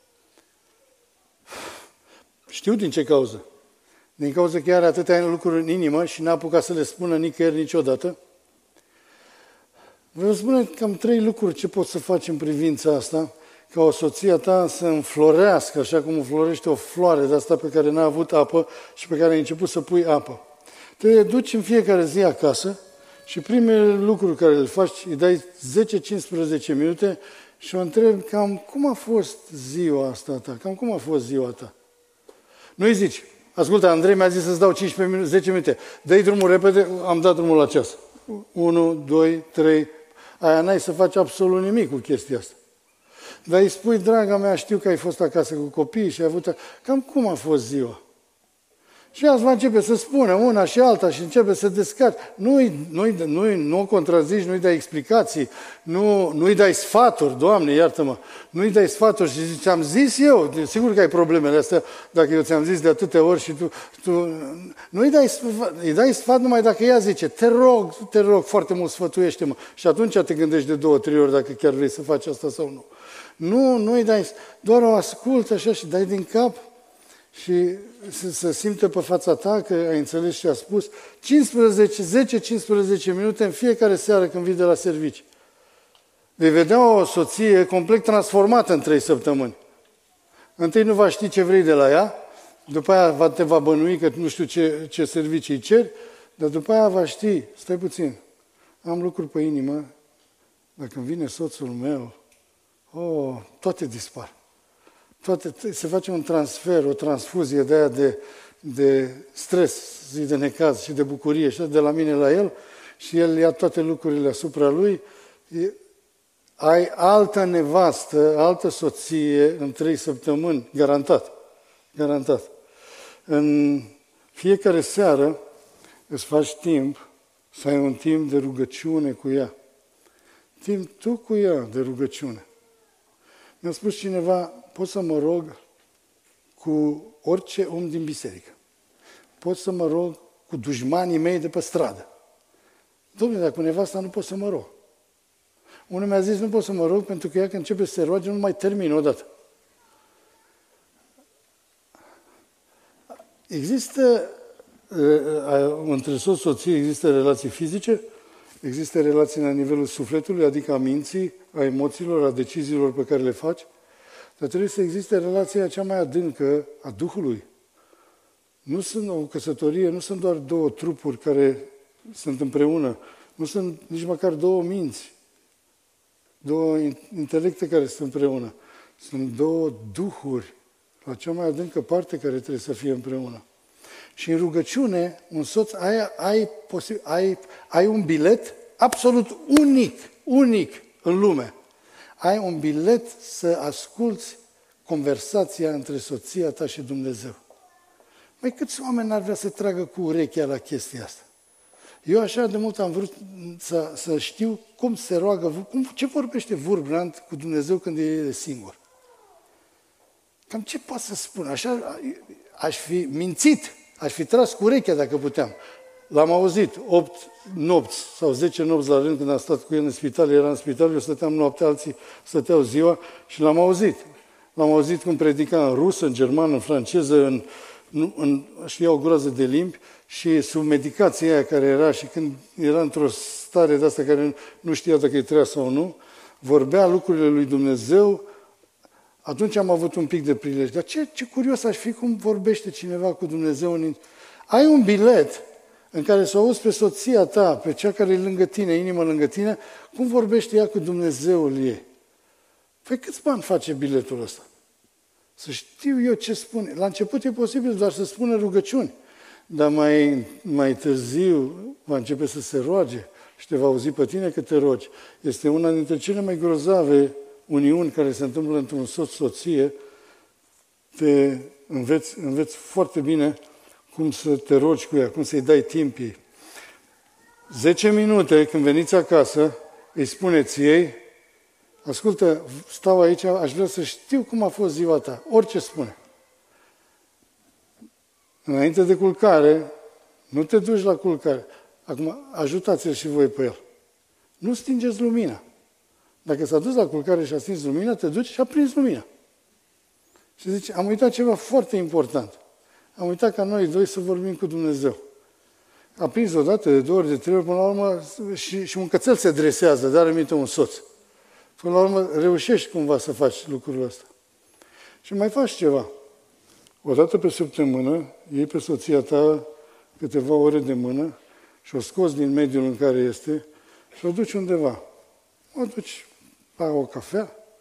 Știu din ce cauză. Din cauza că are atâtea lucruri în inimă și n-a apucat să le spună nicăieri niciodată. Vreau să spun cam trei lucruri ce poți să faci în privința asta, ca o soție ta să înflorească, așa cum înflorește o floare de asta pe care n-a avut apă și pe care ai început să pui apă. Te duci în fiecare zi acasă și primele lucruri care le faci, îi dai zece cincisprezece minute și o întreb cam cum a fost ziua asta ta, cam cum a fost ziua ta. Nu-i zici, ascultă, Andrei mi-a zis să-ți dau cincisprezece minute, zece minute, dă-i drumul repede, am dat drumul la ceas. unu, doi, trei, aia n-ai să faci absolut nimic cu chestia asta. Dar îi spui, draga mea, știu că ai fost acasă cu copiii și ai avut... Cam cum a fost ziua? Și azi va începe să spună una și alta și începe să descarci. Nu-i, nu-i, nu-i, nu o contrazici, nu-i dai explicații, nu, nu-i dai sfaturi, Doamne, iartă-mă, nu-i dai sfaturi și zici, ți-am zis eu, sigur că ai problemele astea, dacă eu ți-am zis de atâtea ori și tu... tu nu-i dai sfat, îi dai sfat numai dacă ea zice, te rog, te rog, foarte mult sfătuiește-mă. Și atunci te gândești de două, trei ori dacă chiar vrei să faci asta sau nu. Nu, nu-i dai, doar o ascultă așa și dai din cap și să, să simte pe fața ta că ai înțeles ce a spus. cincisprezece, zece cincisprezece minute în fiecare seară când vii de la servici. Vei vedea o soție complet transformată în trei săptămâni. Întâi nu va ști ce vrei de la ea, după aia va, te va bănui că nu știu ce, ce servicii îi ceri, dar după aia va ști, stai puțin, am lucruri pe inimă, dacă îmi vine soțul meu, oh, toate dispar. Toate, se face un transfer, o transfuzie de aia de, de stres, zi de necaz și de bucurie, și de la mine la el, și el ia toate lucrurile asupra lui. Ai altă nevastă, altă soție în trei săptămâni, garantat. Garantat. În fiecare seară îți faci timp să ai un timp de rugăciune cu ea. Timp tu cu ea de rugăciune. Mi-a spus cineva, pot să mă rog cu orice om din biserică. Pot să mă rog cu dușmanii mei de pe stradă. Dom'le, dar cu nevasta nu pot să mă rog. Unul mi-a zis, nu pot să mă rog pentru că ea când începe să se roage, nu mai termin odată. Există, între soț soție, există relații fizice, există relații la nivelul sufletului, adică a minții, a emoțiilor, a deciziilor pe care le faci, dar trebuie să existe relația cea mai adâncă a Duhului. Nu sunt o căsătorie, nu sunt doar două trupuri care sunt împreună, nu sunt nici măcar două minți, două intelecte care sunt împreună. Sunt două duhuri, la cea mai adâncă parte care trebuie să fie împreună. Și în rugăciune, un soț, ai, ai, posibil, ai, ai un bilet absolut unic, unic în lume. Ai un bilet să asculți conversația între soția ta și Dumnezeu. Măi, câți oameni ar vrea să tragă cu urechea la chestia asta? Eu așa de mult am vrut să, să știu cum se roagă, cum, ce vorbește Wurmbrand cu Dumnezeu când e singur. Cam ce poate să spun? Așa aș fi mințit, aș fi tras cu urechea dacă puteam. L-am auzit opt nopți sau zece nopți la rând când am stat cu el în spital, era în spital, eu stăteam noaptea, alții stăteau ziua și l-am auzit. L-am auzit cum predica în rusă, în germană, în franceză, în, în, știa o groază de limbi și sub medicația aia care era și când era într-o stare de asta care nu știa dacă e treabă sau nu, vorbea lucrurile lui Dumnezeu. Atunci am avut un pic de prilej. Dar ce, ce curios aș fi cum vorbește cineva cu Dumnezeu. În... Ai un bilet în care să o auzi pe soția ta, pe cea care e lângă tine, inimă lângă tine, cum vorbește ea cu Dumnezeul ei. Păi câți bani face biletul ăsta? Să știu eu ce spune. La început e posibil doar să spună rugăciuni, dar mai, mai târziu va începe să se roage și te va auzi pe tine că te rogi. Este una dintre cele mai grozave uniuni care se întâmplă într-un soț-soție. Te înveți, înveți foarte bine cum să te rogi cu ea, cum să-i dai timp ei. Zece minute, când veniți acasă, îi spuneți ei, ascultă, stau aici, aș vrea să știu cum a fost ziua ta, orice spune. Înainte de culcare, nu te duci la culcare. Acum, ajutați-l și voi pe el. Nu stingeți lumina. Dacă s-a dus la culcare și a stins lumina, te duci și a prins lumina. Și zice, am uitat ceva foarte important. Am uitat ca noi doi să vorbim cu Dumnezeu. A prins odată, de două ori, de trei ori, până la urmă, și, și un cățel se dresează, dar aminte un soț. Până la urmă, reușești cumva să faci lucrul ăsta. Și mai faci ceva. Odată pe săptămână, iei pe soția ta câteva ore de mână și o scoți din mediul în care este și o duci undeva. O duci la o cafea,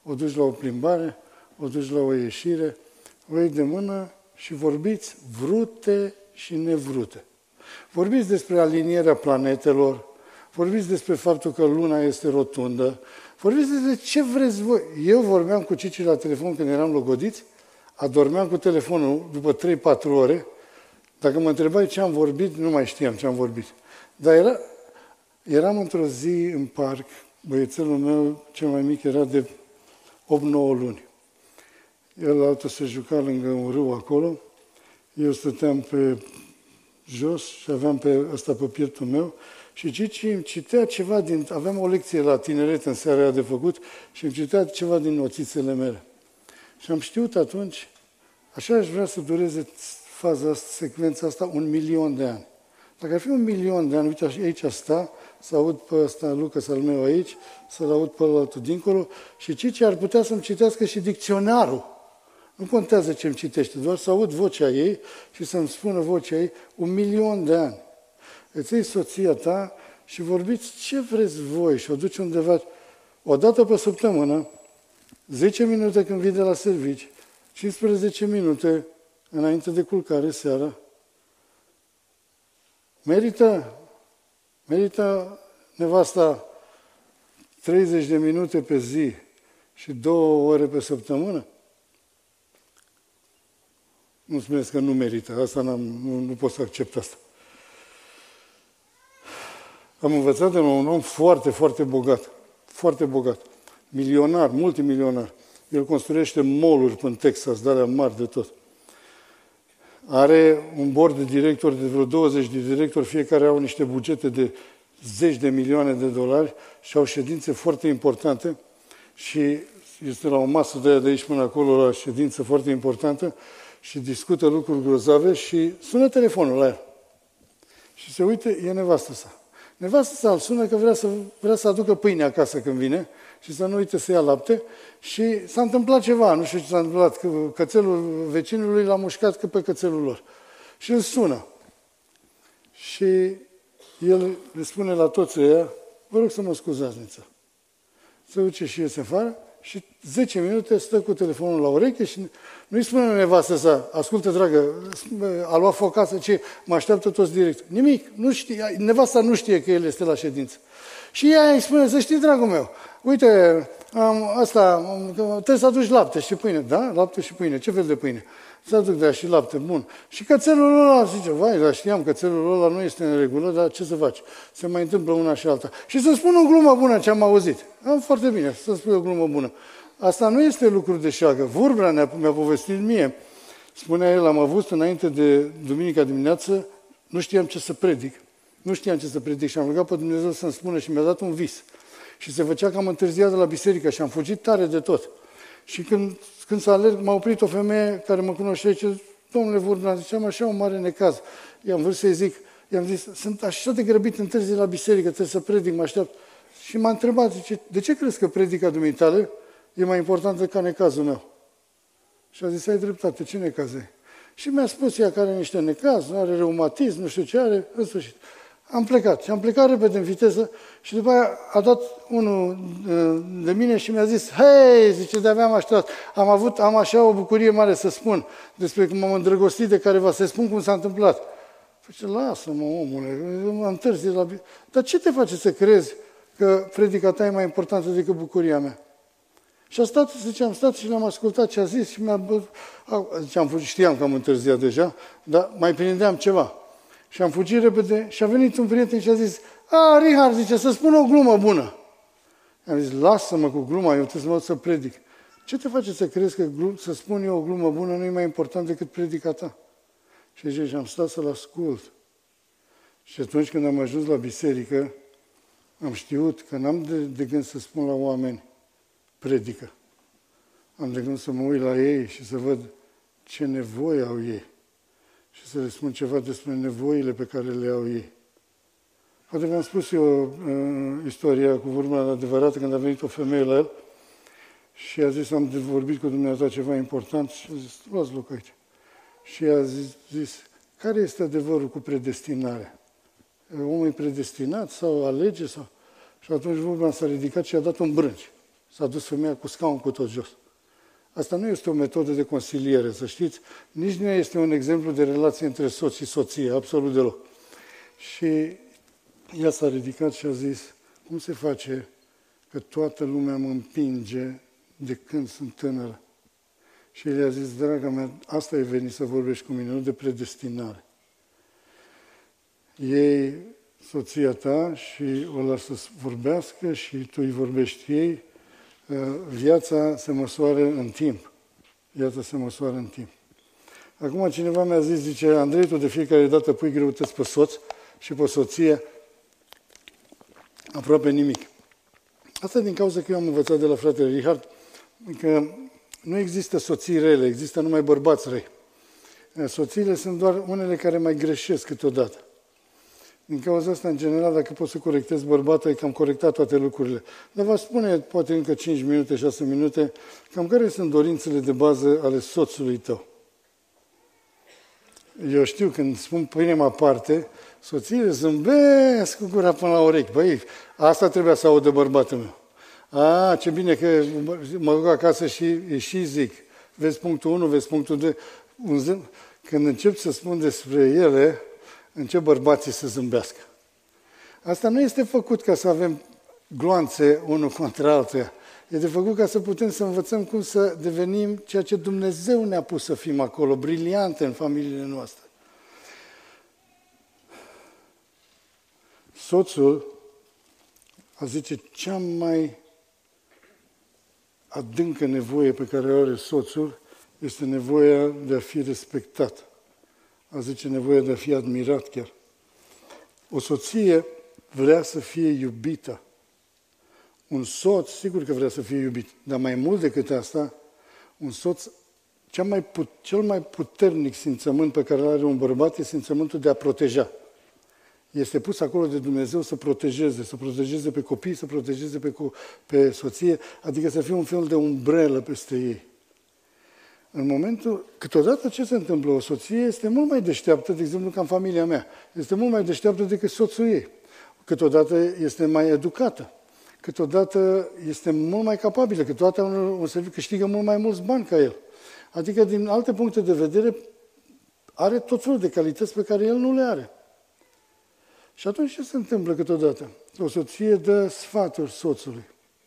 o duci la o plimbare, o duci la o ieșire, o iei de mână și vorbiți vrute și nevrute. Vorbiți despre alinierea planetelor, vorbiți despre faptul că luna este rotundă, vorbiți despre ce vreți voi. Eu vorbeam cu Cici la telefon când eram logodiți, adormeam cu telefonul după trei patru ore. Dacă mă întrebai ce am vorbit, nu mai știam ce am vorbit. Dar era, eram într-o zi în parc, băiețelul meu cel mai mic era de opt nouă luni. El altă se juca lângă un râu acolo, eu stăteam pe jos și aveam pe ăsta pe pieptul meu și Cici îmi citea ceva din... Aveam o lecție la tineret în seara aia de făcut și îmi citea ceva din notițele mele. Și am știut atunci, așa aș vrea să dureze faza asta, secvența asta, un milion de ani. Dacă ar fi un milion de ani, uite aici sta, să aud pe ăsta, Lucas al meu aici, să-l aud pe ălaltul dincolo și Cici ar putea să-mi citească și dicționarul. Nu contează ce îmi citește, doar să aud vocea ei și să-mi spună vocea ei un milion de ani. Îți iei soția ta și vorbiți ce vreți voi și o duci undeva o dată pe săptămână, zece minute când vii de la servici, cincisprezece minute înainte de culcare seara. Merită, merită nevasta treizeci de minute pe zi și două ore pe săptămână? Nu spuneți că nu merită, asta n-am, nu, nu pot să accept asta. Am învățat de la un om foarte, foarte bogat, foarte bogat, milionar, multimilionar. El construiește mall-uri în Texas, de alea mari de tot. Are un board de directori, de vreo douăzeci de directori, fiecare au niște bugete de zeci de milioane de dolari și au ședințe foarte importante și este la o masă de aia de aici până acolo, la ședință foarte importantă și discută lucruri grozave și sună telefonul la el. Și se uite, e nevastă sa. Nevastă sa îl sună că vrea să, vrea să aducă pâine acasă când vine și să nu uite să ia lapte și s-a întâmplat ceva, nu știu ce s-a întâmplat, că cățelul vecinului l-a mușcat că pe cățelul lor. Și îl sună. Și el le spune la toți ăia, vă rog să mă scuzați, Niță. Se duce și iese afară și zece minute stă cu telefonul la ureche și nu-i spune nevastă sa, ascultă, dragă, a luat foc acasă, ce, mă așteaptă toți direct. Nimic, nu știe, nevasta nu știe că el este la ședință. Și ea îi spune, să știi, dragul meu, uite, am, asta, trebuie să aduci lapte și pâine. Da? Lapte și pâine. Ce fel de pâine? Să aduc de și lapte, bun. Și cățelul ăla zice, vai, dar știam, cățelul ăla nu este în regulă, dar ce să faci? Se mai întâmplă una și alta. Și să spun o glumă bună ce am auzit. Am foarte bine, să spun o glumă bună. Asta nu este lucru de șagă. Vorbrea mi-a povestit mie. Spunea el, am avut înainte de duminica dimineață, nu știam ce să predic. Nu știam ce să predic și am rugat pe Dumnezeu să-mi spună și mi-a dat un vis. Și se făcea că am întârziat de la biserică și am fugit tare de tot. Și când, când s-a alerg, m-a oprit o femeie care mă cunoștea și zice, domnule Vurdan, ziceam așa un mare necaz. I-am vrut să-i zic, i-am zis, sunt așa de grăbit întârzi la biserică, trebuie să predic, mă aștept. Și m-a întrebat, zice, de ce crezi că predica dumitale e mai importantă ca necazul meu? Și a zis, ai dreptate, ce necaz e? Și mi-a spus ea că are niște necaz, are reumatism, nu știu ce are, în sfârșit. Am plecat și am plecat repede în viteză și după aia a dat unul de mine și mi-a zis, hei, zice, de-abia am așteptat, am avut, am așa o bucurie mare să spun despre cum m-am îndrăgostit de careva, să spun cum s-a întâmplat. Zice, lasă-mă, omule, mă întârzi la... Dar ce te face să crezi că predica ta e mai importantă decât bucuria mea? Și a stat, zice, am stat și l-am ascultat ce a zis și mi-a... Zice, am fugit, știam că am întârziat deja, dar mai prindeam ceva. Și am fugit repede și a venit un prieten și a zis, a, Richard, zice, să spun o glumă bună. Am zis, lasă-mă cu gluma, eu trebuie să mă duc să predic. Ce te face să crezi că glum, să spun eu o glumă bună nu e mai important decât predica ta? Și zice, și am stat să-l ascult. Și atunci când am ajuns la biserică, am știut că n-am de, de gând să spun la oameni, predică. Am de gând să mă uit la ei și să văd ce nevoie au ei. Și să le spun ceva despre nevoile pe care le au ei. Poate v-am spus eu uh, istoria cu vorba adevărată când a venit o femeie la el și a zis, am de vorbit cu dumneavoastră ceva important și a zis, luați loc aici. Și a zis, zis, care este adevărul cu predestinarea? Omul e predestinat sau alege? Sau... Și atunci vorba s-a ridicat și a dat un brânci. S-a dus femeia cu scaun cu tot jos. Asta nu este o metodă de consiliere, să știți, nici nu este un exemplu de relație între soț și soție, absolut deloc. Și ea s-a ridicat și a zis, cum se face că toată lumea mă împinge de când sunt tânără? Și el i-a zis, draga mea, asta ai venit să vorbești cu mine, nu de predestinare. Ei soția ta și o lasă să vorbească și tu îi vorbești ei. Viața se măsoară în timp. Viața se măsoară în timp. Acum cineva mi-a zis, zice, Andrei, tu de fiecare dată pui greutăți pe soț și pe soție, aproape nimic. Asta din cauza că eu am învățat de la fratele Richard că nu există soții rele, există numai bărbați răi. Soțiile sunt doar unele care mai greșesc câteodată. Din cauza asta, în general, dacă poți să corectezi bărbatul, ai cam corectat toate lucrurile. Dar vă spune, poate încă cinci minute, șase minute, cam care sunt dorințele de bază ale soțului tău. Eu știu, când spun prima parte, soțiile zâmbesc cu gura până la urechi. Băi, asta trebuia să audă bărbatul meu. A, ce bine că mă duc acasă și, și zic. Vezi punctul unu, vezi punctul doi. Un zâm... Când încep să spun despre ele, încep bărbații să zâmbească. Asta nu este făcut ca să avem gloanțe unul contra altuia. E de făcut ca să putem să învățăm cum să devenim ceea ce Dumnezeu ne-a pus să fim acolo, briliante în familiile noastre. Soțul, a zice, cea mai adâncă nevoie pe care o are soțul este nevoia de a fi respectat. A zice, nevoia de a fi admirat chiar. O soție vrea să fie iubită. Un soț, sigur că vrea să fie iubit, dar mai mult decât asta, un soț, cea mai put, cel mai puternic simțământ pe care îl are un bărbat este simțământul de a proteja. Este pus acolo de Dumnezeu să protejeze, să protejeze pe copii, să protejeze pe, pe soție, adică să fie un fel de umbrelă peste ei. În momentul, câteodată ce se întâmplă? O soție este mult mai deșteaptă, de exemplu, ca în familia mea, este mult mai deșteaptă decât soțul ei. Câteodată este mai educată, câteodată este mult mai capabilă, câteodată un serviciu câștigă mult mai mulți bani ca el. Adică, din alte puncte de vedere, are tot felul de calități pe care el nu le are. Și atunci ce se întâmplă câteodată? O soție dă sfaturi soțului.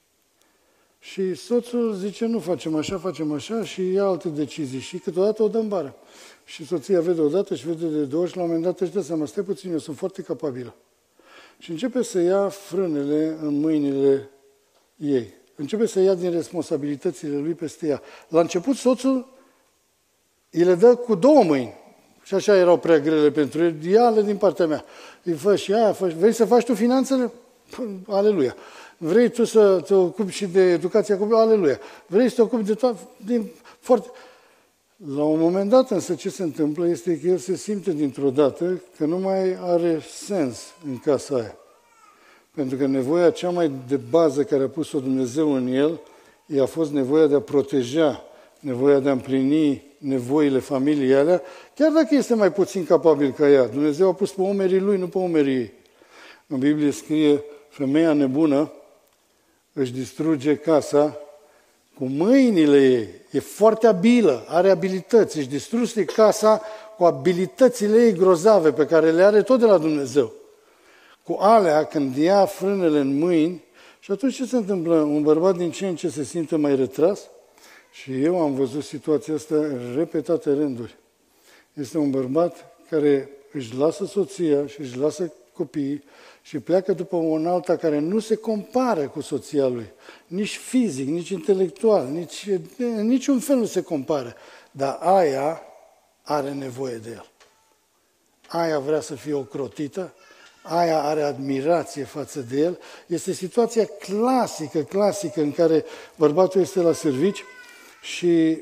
Și soțul zice, nu facem așa, facem așa și ia alte decizii. Și câteodată o dă în bară. Și soția vede odată și vede de două ori și la un moment dat își dă seama, stai puțin, eu sunt foarte capabilă. Și începe să ia frânele în mâinile ei. Începe să ia din responsabilitățile lui peste ea. La început soțul îi le dă cu două mâini. Și așa erau prea grele pentru el. Ia-le din partea mea. Îi fă și aia, fă. Vrei să faci tu finanțele? Aleluia. Vrei tu să te ocupi și de educația copilului? Aleluia. Vrei să te ocupi de toate? Din... Foarte... La un moment dat, însă, ce se întâmplă este că el se simte dintr-o dată că nu mai are sens în casa aia. Pentru că nevoia cea mai de bază care a pus-o Dumnezeu în el, i-a fost nevoia de a proteja, nevoia de a împlini nevoile familiei alea, chiar dacă este mai puțin capabil ca ea. Dumnezeu a pus pe umerii lui, nu pe umerii ei. În Biblie scrie, femeia nebună își distruge casa cu mâinile ei. E foarte abilă, are abilități. Își distruge casa cu abilitățile ei grozave pe care le are tot de la Dumnezeu. Cu alea, când ia frânele în mâini, și atunci ce se întâmplă? Un bărbat din ce în ce se simte mai retras, și eu am văzut situația asta în repetate rânduri. Este un bărbat care își lasă soția și își lasă copiii și pleacă după un alta care nu se compară cu soția lui. Nici fizic, nici intelectual, nici, în niciun fel nu se compară. Dar aia are nevoie de el. Aia vrea să fie ocrotită, aia are admirație față de el. Este situația clasică, clasică în care bărbatul este la servici și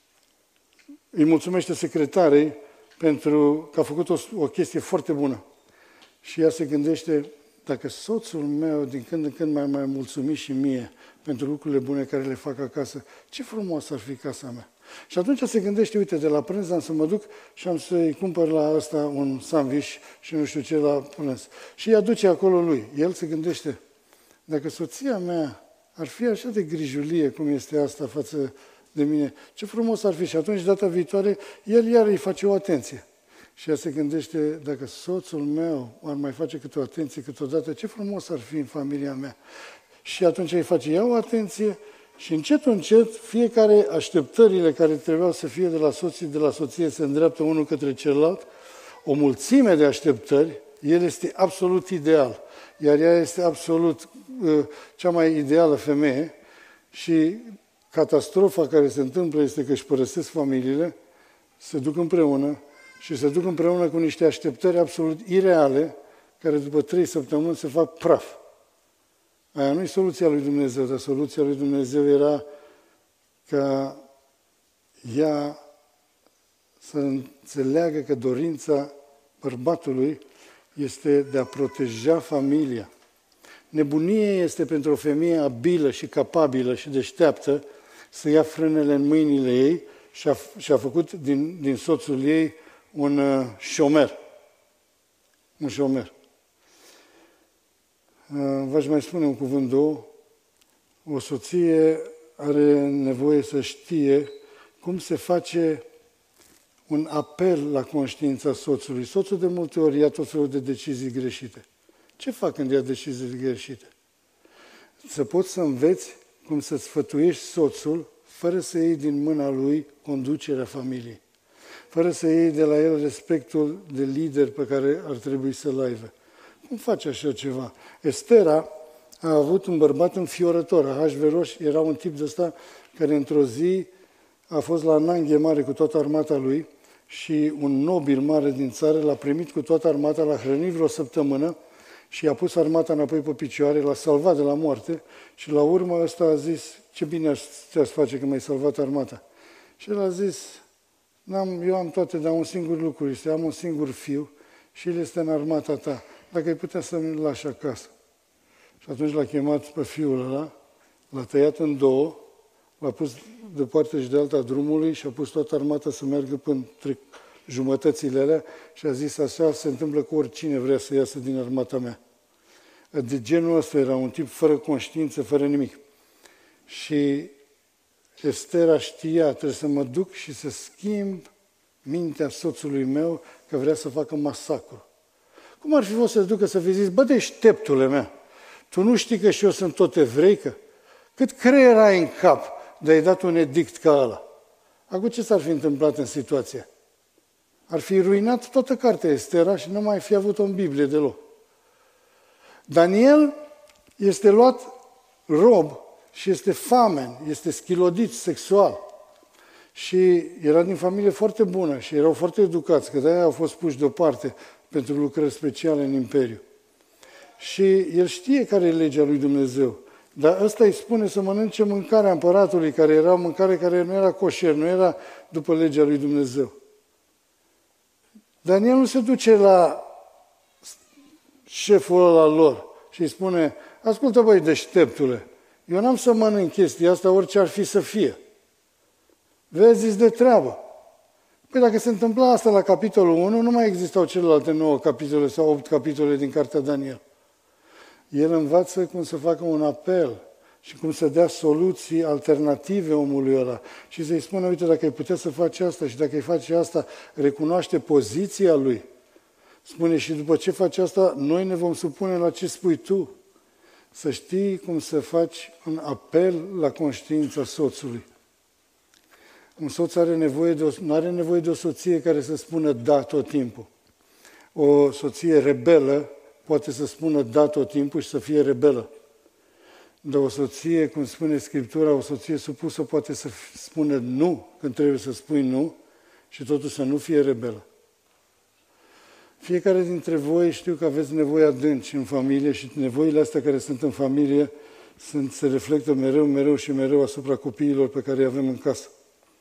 îi mulțumește secretarei pentru că a făcut o, o chestie foarte bună. Și ea se gândește, dacă soțul meu din când în când mai mai mulțumit și mie pentru lucrurile bune care le fac acasă, ce frumos ar fi casa mea. Și atunci se gândește, uite, de la prânz am să mă duc și am să-i cumpăr la ăsta un sandwich și nu știu ce la prânz. Și îi aduce acolo lui. El se gândește, dacă soția mea ar fi așa de grijulie cum este asta față de mine. Ce frumos ar fi. Și atunci, data viitoare, el iar îi face o atenție. Și ea se gândește, dacă soțul meu ar mai face câte o atenție câteodată, ce frumos ar fi în familia mea. Și atunci îi face ea o atenție și încet, încet, fiecare așteptările care trebuiau să fie de la soții, de la soție, se îndreaptă unul către celălalt, o mulțime de așteptări, el este absolut ideal, iar ea este absolut uh, cea mai ideală femeie și catastrofa care se întâmplă este că își părăsesc familiile, se duc împreună și se duc împreună cu niște așteptări absolut ireale, care după trei săptămâni se fac praf. Aia nu e soluția lui Dumnezeu, dar soluția lui Dumnezeu era ca ea să înțeleagă că dorința bărbatului este de a proteja familia. Nebunie este pentru o femeie abilă și capabilă și deșteaptă să ia frânele în mâinile ei și a, și a făcut din, din soțul ei un uh, șomer. Un șomer. Uh, v-aș mai spune un cuvânt, două. O soție are nevoie să știe cum se face un apel la conștiința soțului. Soțul de multe ori ia tot felul de decizii greșite. Ce fac când ia decizii greșite? Să poți să înveți cum să sfătuiești soțul fără să iei din mâna lui conducerea familiei, fără să iei de la el respectul de lider pe care ar trebui să-l aibă. Cum faci așa ceva? Estera a avut un bărbat înfiorător. Ahasveros era un tip de ăsta care într-o zi a fost la Nanghe mare cu toată armata lui și un nobil mare din țară l-a primit cu toată armata, l-a hrănit vreo săptămână și i-a pus armata înapoi pe picioare, l-a salvat de la moarte și la urmă ăsta a zis, ce bine ți-ați face că mi-ai salvat armata. Și el a zis, N-am, eu am toate, dar un singur lucru este, am un singur fiu și el este în armata ta. Dacă ai putea să-mi lași acasă. Și atunci l-a chemat pe fiul ăla, l-a tăiat în două, l-a pus de parte și de alta drumului și a pus toată armata să meargă până între jumătățile alea și a zis, așa se întâmplă cu oricine vrea să iasă din armata mea. De genul ăsta era un tip fără conștiință, fără nimic. Și Estera știa, trebuie să mă duc și să schimb mintea soțului meu că vrea să facă masacru. Cum ar fi fost să ducă să fi zis, bă, deșteptule mea, tu nu știi că și eu sunt tot evreică? Cât creier ai în cap de a-i dat un edict ca ăla? Acum ce s-ar fi întâmplat în situația? Ar fi ruinat toată cartea Estera și nu mai fi avut-o în Biblie deloc. Daniel este luat rob și este famen, este schilodit sexual. Și era din familie foarte bună și erau foarte educați, că de-aia au fost puși deoparte pentru lucrări speciale în Imperiu. Și el știe care e legea lui Dumnezeu. Dar ăsta îi spune să mănânce mâncarea împăratului, care era o mâncare care nu era coșer, nu era după legea lui Dumnezeu. Daniel nu se duce la șeful ăla lor și îi spune, ascultă băi, deșteptule, eu n-am să mănânc chestia asta orice ar fi să fie. Vezi de treabă. Păi dacă se întâmpla asta la capitolul unu, nu mai existau celelalte nouă capitole sau opt capitole din cartea Daniel. El învață cum să facă un apel și cum să dea soluții alternative omului ăla. Și să-i spună, uite, dacă ai putea să faci asta și dacă ai face asta, recunoaște poziția lui. Spune, și după ce faci asta, noi ne vom supune la ce spui tu. Să știi cum să faci un apel la conștiința soțului. Un soț are nevoie de o, nu are nevoie de o soție care să spună da tot timpul. O soție rebelă poate să spună da tot timpul și să fie rebelă. Dar o soție, cum spune Scriptura, o soție supusă poate să spună nu când trebuie să spui nu și totuși să nu fie rebelă. Fiecare dintre voi știu că aveți nevoi adânci în familie și nevoile astea care sunt în familie sunt, se reflectă mereu, mereu și mereu asupra copiilor pe care îi avem în casă.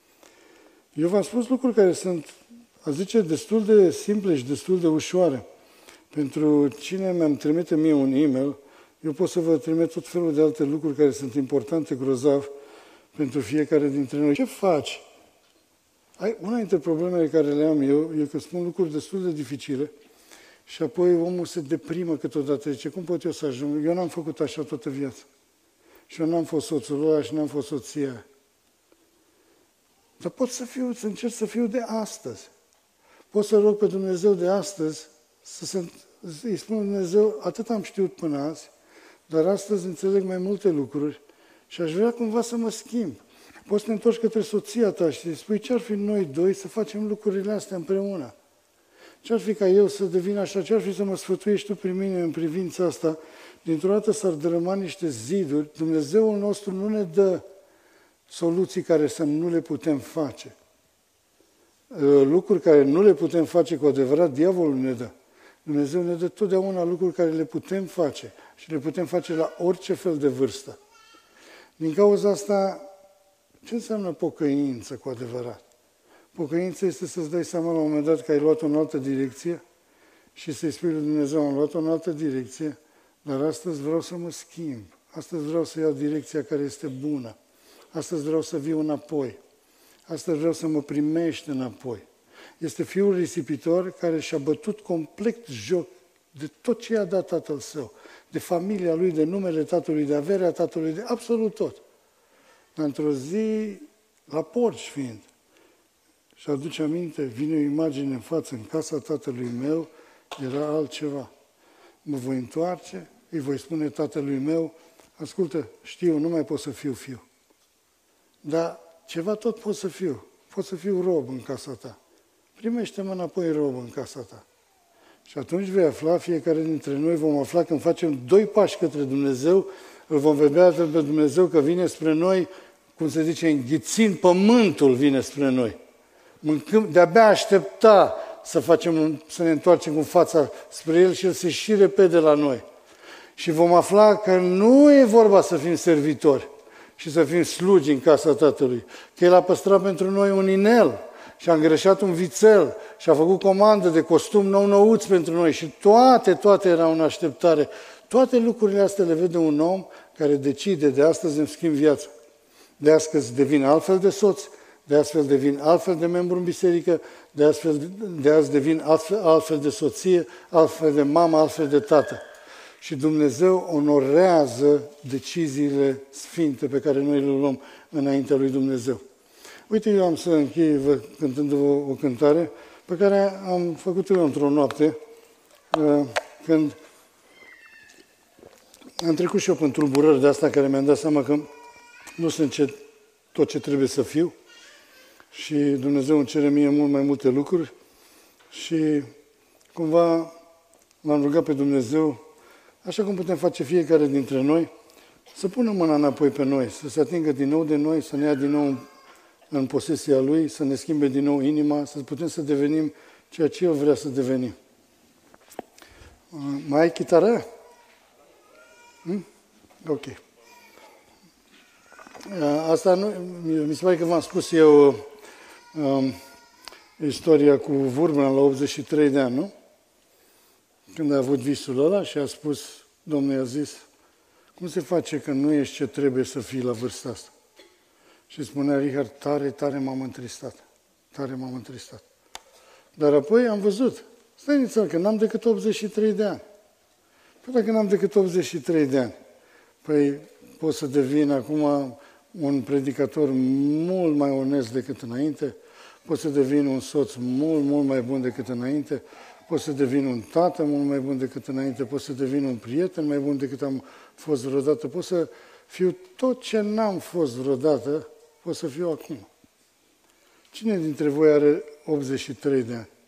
Eu v-am spus lucruri care sunt, aș zice, destul de simple și destul de ușoare. Pentru cine mi-am trimite mie un e-mail, eu pot să vă trimit tot felul de alte lucruri care sunt importante, grozav, pentru fiecare dintre noi. Ce faci? Ai, una dintre problemele care le am eu e că spun lucruri destul de dificile și apoi omul se deprimă câteodată. Zice, cum pot eu să ajung? Eu n-am făcut așa toată viața. Și eu n-am fost soțul ăla și n-am fost soția. Dar pot să fiu, să încerc să fiu de astăzi. Pot să rog pe Dumnezeu de astăzi să se, îi spun Dumnezeu, atât am știut până azi, dar astăzi înțeleg mai multe lucruri și aș vrea cumva să mă schimb. Poți să te întorci către soția ta și să-i spui ce ar fi noi doi să facem lucrurile astea împreună. Ce ar fi ca eu să devin așa? Ce ar fi să mă sfătuiești tu prin mine în privința asta? Dintr-o dată s-ar dărâma niște ziduri. Dumnezeul nostru nu ne dă soluții care să nu le putem face. Lucruri care nu le putem face cu adevărat, diavolul ne dă. Dumnezeu ne dă totdeauna lucruri care le putem face și le putem face la orice fel de vârstă. Din cauza asta, ce înseamnă pocăință cu adevărat? Pocăință este să-ți dai seama la un moment dat că ai luat-o în altă direcție și să-i spui lui Dumnezeu, am luat-o în altă direcție, dar astăzi vreau să mă schimb. Astăzi vreau să iau direcția care este bună. Astăzi vreau să viu înapoi. Astăzi vreau să mă primești înapoi. Este fiul risipitor care și-a bătut complet joc de tot ce i-a dat tatăl său, de familia lui, de numele tatălui, de averea tatălui, de absolut tot. Dar într-o zi, la porci fiind, și aduce aminte, vine o imagine în față, în casa tatălui meu, era altceva. Mă voi întoarce, îi voi spune tatălui meu, ascultă, știu, nu mai pot să fiu fiu. Dar ceva tot pot să fiu. Pot să fiu rob în casa ta. Primește-mă înapoi rob în casa ta. Și atunci vei afla, fiecare dintre noi vom afla când facem doi pași către Dumnezeu, îl vom vedea pe Dumnezeu că vine spre noi, cum se zice, înghițind pământul vine spre noi. Mâncăm, de-abia aștepta să, facem, să ne întoarcem cu fața spre El și El se și repede la noi. Și vom afla că nu e vorba să fim servitori și să fim slugi în casa Tatălui, că El a păstrat pentru noi un inel și a îngreșat un vițel și a făcut comandă de costum nou-nouț pentru noi și toate, toate erau în așteptare. Toate lucrurile astea le vede un om care decide de astăzi îmi schimb viața. De astăzi devin altfel de soț, de astfel devin altfel de membru în biserică, de, astfel, de azi devin altfel, altfel de soție, altfel de mamă, altfel de tată. Și Dumnezeu onorează deciziile sfinte pe care noi le luăm înaintea lui Dumnezeu. Uite, eu am să închei cântându-vă o cântare pe care am făcut-o eu într-o noapte, când am trecut și eu prin tulburări de asta care mi-am dat seama că nu sunt ce, tot ce trebuie să fiu și Dumnezeu îmi cere mie mult mai multe lucruri și cumva l-am rugat pe Dumnezeu, așa cum putem face fiecare dintre noi, să pună mâna înapoi pe noi, să se atingă din nou de noi, să ne ia din nou în posesia Lui, să ne schimbe din nou inima, să putem să devenim ceea ce El vrea să devenim. Mai ai chitară? Hmm? Ok. Asta nu, mi se pare că v-am spus eu um, istoria cu Vurmea la optzeci și trei de ani, nu? Când a avut visul ăla și a spus, Domnul i-a zis, cum se face că nu ești ce trebuie să fii la vârsta asta? Și spunea Richard, tare, tare m-am întristat. Tare m-am întristat. Dar apoi am văzut, stai nițel, că n-am decât optzeci și trei de ani. Păi dacă n-am decât optzeci și trei de ani, păi pot să devin acum un predicator mult mai onest decât înainte, pot să devin un soț mult, mult mai bun decât înainte, pot să devin un tată mult mai bun decât înainte, pot să devin un prieten mai bun decât am fost vreodată, pot să fiu tot ce n-am fost vreodată, pot să fiu acum. Cine dintre voi are optzeci și trei de ani?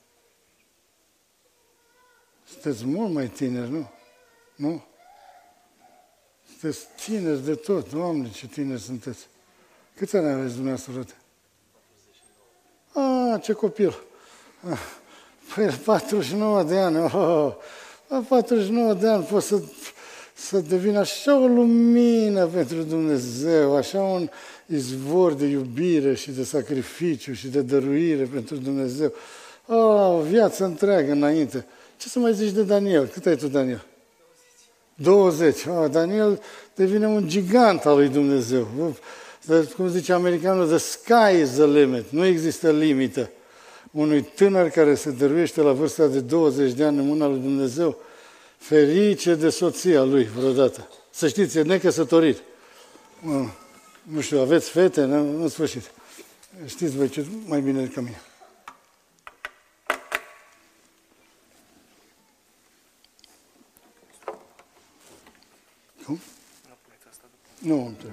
Sunteți mult mai tineri, nu? Nu? Sunteți tineri de tot. Doamne, ce tineri sunteți. Câți ani aveți dumneavoastră, frate? Ah, ce copil. Ah, păi la patruzeci și nouă de ani. Oh, la patruzeci și nouă de ani pot să, să devin așa o lumină pentru Dumnezeu, așa un izvor de iubire și de sacrificiu și de dăruire pentru Dumnezeu. Oh, o viață întreagă înainte. Ce să mai zici de Daniel? Cât ai tu, Daniel? douăzeci. Oh, Daniel devine un gigant al lui Dumnezeu. Cum zice americanul, the sky is the limit. Nu există limită. Unui tânăr care se dăruiește la vârsta de douăzeci de ani în mâna lui Dumnezeu, ferice de soția lui vreodată. Să știți, e necăsătorit. Mă, nu știu, aveți fete, în sfârșit. Știți voi ce mai bine decât mine. Cum? Nu, nu trebuie.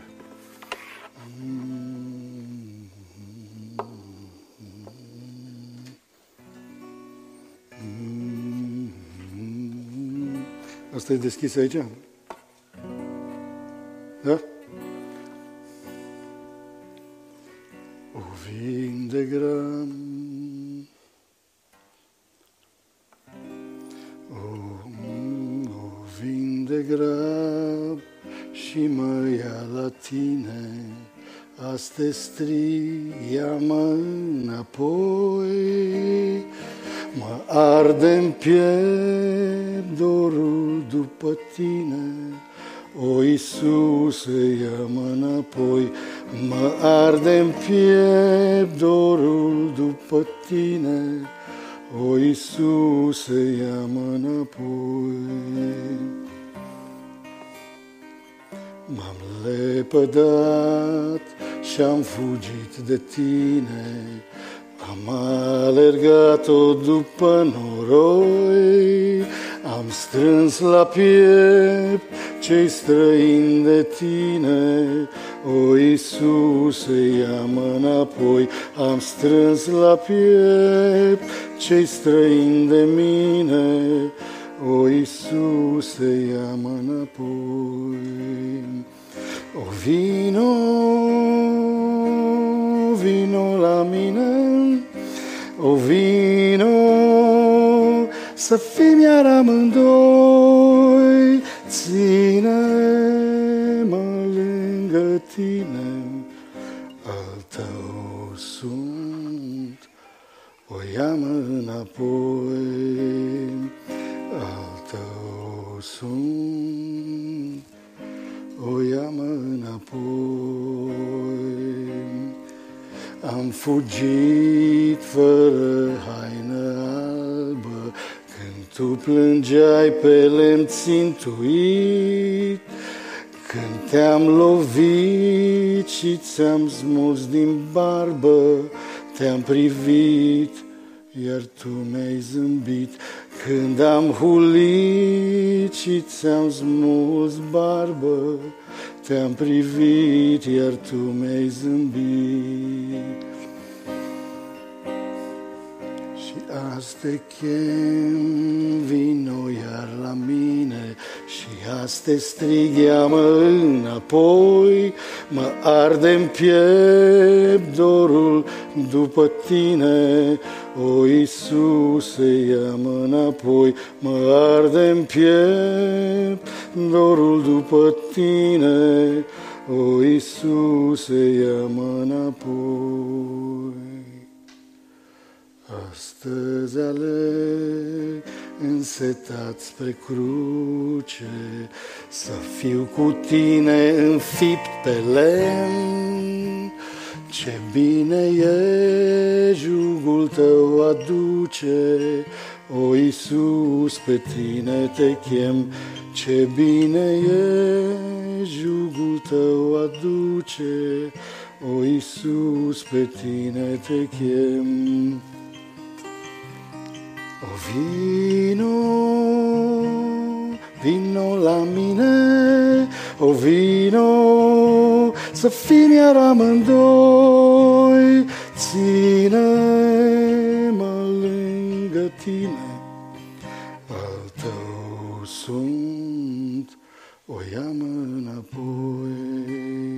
Asta e deschis aici? Da? O vin de gram, o, o vin de grab și mă ia la tine, aste strig, ia-mă înapoi, mă arde-n piept dorul după tine, o, Iisuse, ia-mă înapoi, mă arde-n piept dorul după tine, o, Iisuse, ia-mă înapoi. M-am lepădat și-am fugit de tine, am alergat-o după noroi, am strâns la piept cei străini de tine, o, Iisuse, ia-mă înapoi, am strâns la piept cei străini de mine, o, Iisuse, ia-mă înapoi. O, vino, vino la mine, o, vino, să fim iar amândoi, ține-mă lângă tine, al tău sunt, o, ia-mă înapoi, al tău sunt, o, ia-mă înapoi. Am fugit fără haină albă, când tu plângeai pe lemn țintuit, când te-am lovit și ți-am smuls din barbă, te-am privit, iar tu mi-ai zâmbit. Când am hulit și ți-am smuls barbă, te-am privit, iar tu mi-ai zâmbit. Și azi te chem, vino iar la mine, și azi te strig, ia-mă înapoi, mă arde-n piept dorul după tine, o, Iisuse, ia-mă înapoi, mă arde-n piept dorul după tine, o, Iisuse, ia-mă înapoi. Astăzi aleg însetat spre cruce, să fiu cu tine înfipt pe lemn. Ce bine e jugul tău aduce, o, Iisus, pe tine te chem. Ce bine e jugul tău aduce, o, Iisus, pe tine te chem. O, vino, vino la mine, o, vino, să fim iar amândoi, ține-mă lângă tine, al tău sunt, o, ia-mă înapoi.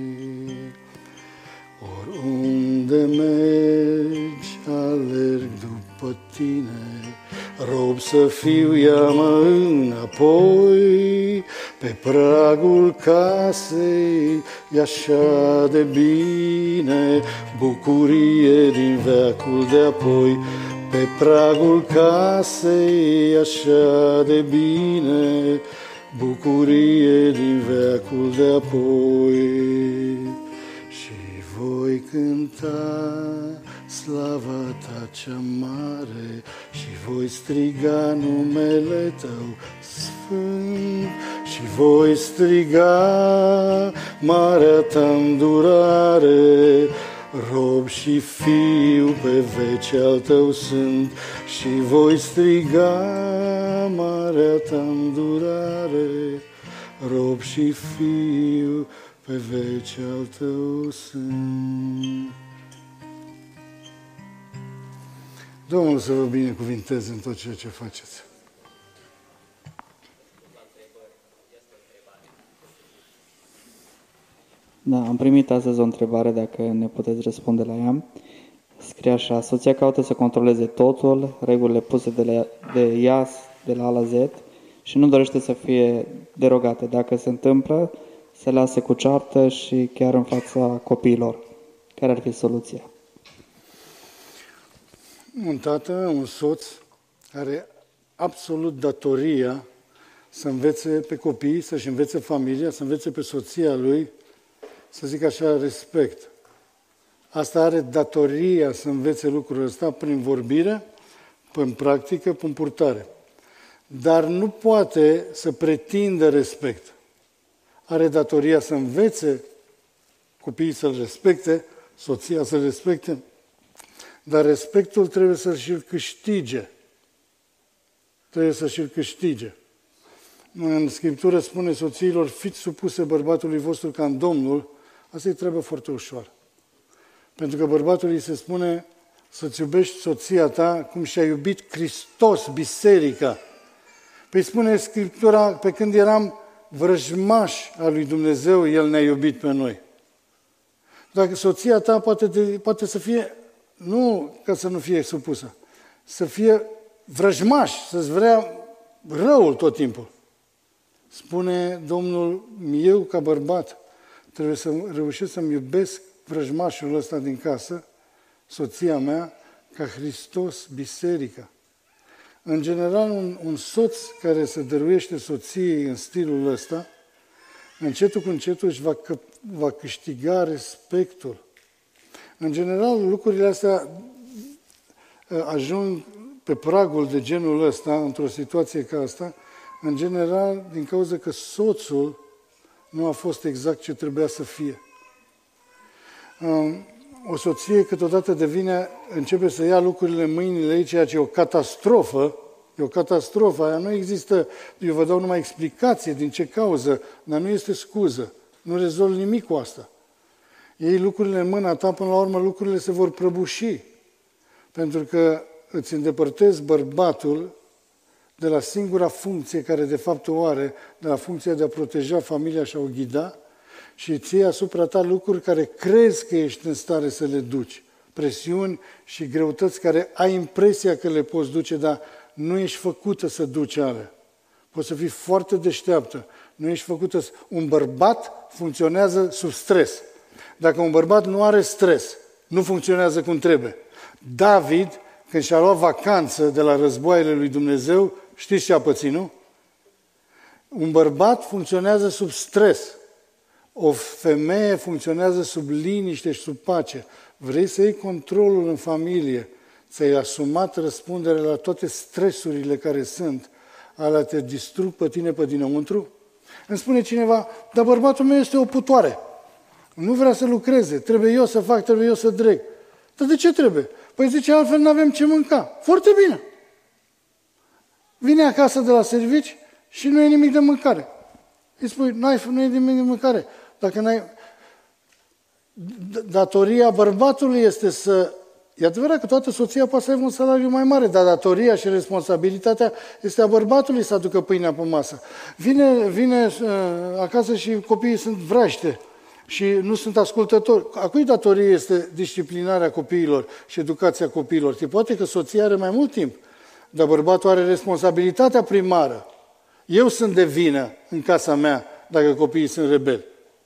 Oriunde mergi, alerg după tine, rob să fiu, ia-mă înapoi. Pe pragul casei e așa de bine, bucurie din veacul de apoi. Pe pragul casei e așa de bine, bucurie din veacul de apoi. Și voi cânta slava ta cea mare și voi striga numele tău sfânt și și voi striga marea ta îndurare. Rob și fiu pe veci al tău sunt și voi striga marea ta îndurare. Rob și fiu pe veci al tău sunt. Domnul să vă binecuvinteze în tot ceea ce faceți.
Da, am primit astăzi o întrebare, dacă ne puteți răspunde la ea. Scrie așa: soția caută să controleze totul, regulile puse de, la, de ea de la A la Z și nu dorește să fie derogate. Dacă se întâmplă, se lasă cu ceartă și chiar în fața copiilor. Care ar fi soluția?
Un tată, un soț, are absolut datoria să învețe pe copii, să-și învețe familia, să învețe pe soția lui, să zic așa, respect. Asta are datoria să învețe lucrul ăsta prin vorbire, prin practică, prin purtare. Dar nu poate să pretindă respect. Are datoria să învețe copiii să-l respecte, soția să-l respecte, dar respectul trebuie să și-l câștige. Trebuie să și-l câștige. În Scriptură spune soțiilor: fiți supuse bărbatului vostru ca în Domnul. Asta e treabă foarte ușoară. Pentru că bărbatului îi se spune să-ți iubești soția ta cum și-a iubit Hristos biserica. Păi spune Scriptura, pe când eram vrăjmași al lui Dumnezeu, El ne-a iubit pe noi. Dacă soția ta poate, de, poate să fie, nu ca să nu fie supusă, să fie vrăjmaș, să-ți vrea răul tot timpul. Spune Domnul: eu ca bărbat trebuie să reușesc să-mi iubesc vrăjmașul ăsta din casă, soția mea, ca Hristos biserica. În general, un, un soț care se dăruiește soției în stilul ăsta, încetul cu încetul își va, că, va câștiga respectul. În general, lucrurile astea ajung pe pragul de genul ăsta, într-o situație ca asta, în general, din cauza că soțul nu a fost exact ce trebuia să fie. O soție câteodată devine, începe să ia lucrurile în mâinile ei, ceea ce e o catastrofă. E o catastrofă, aia nu există, eu vă dau numai explicație din ce cauză, dar nu este scuză. Nu rezolv nimic cu asta. Iei lucrurile în mâna ta, până la urmă lucrurile se vor prăbuși. Pentru că îți îndepărtezi bărbatul de la singura funcție care de fapt o are, de la funcția de a proteja familia și a o ghida, și îți iei asupra ta lucruri care crezi că ești în stare să le duci. Presiuni și greutăți care ai impresia că le poți duce, dar nu ești făcută să duci alea. Poți să fii foarte deșteaptă. Nu ești făcută să... Un bărbat funcționează sub stres. Dacă un bărbat nu are stres, nu funcționează cum trebuie. David, când și-a luat vacanță de la războaiele lui Dumnezeu, știți ce a pățit, nu? Un bărbat funcționează sub stres. O femeie funcționează sub liniște și sub pace. Vrei să iei controlul în familie, ți-ai asumat răspunderea la toate stresurile care sunt, alea te distrug pe tine pe dinăuntru? Îmi spune cineva: dar bărbatul meu este o putoare. Nu vrea să lucreze, trebuie eu să fac, trebuie eu să dreg. Dar de ce trebuie? Păi zice, altfel nu avem ce mânca. Foarte bine. Vine acasă de la servici și nu e nimic de mâncare. Îi spui, n-ai, nu e nimic de mâncare. Dacă n-ai... Datoria bărbatului este să... E adevărat că toată soția poate să aibă un salariu mai mare, dar datoria și responsabilitatea este a bărbatului să aducă pâinea pe masă. Vine, vine uh, acasă și copiii sunt vraște și nu sunt ascultători. A cui datorie este disciplinarea copiilor și educația copiilor? Te poate că soția are mai mult timp, dar bărbatul are responsabilitatea primară. Eu sunt de vină în casa mea dacă copiii sunt rebeli.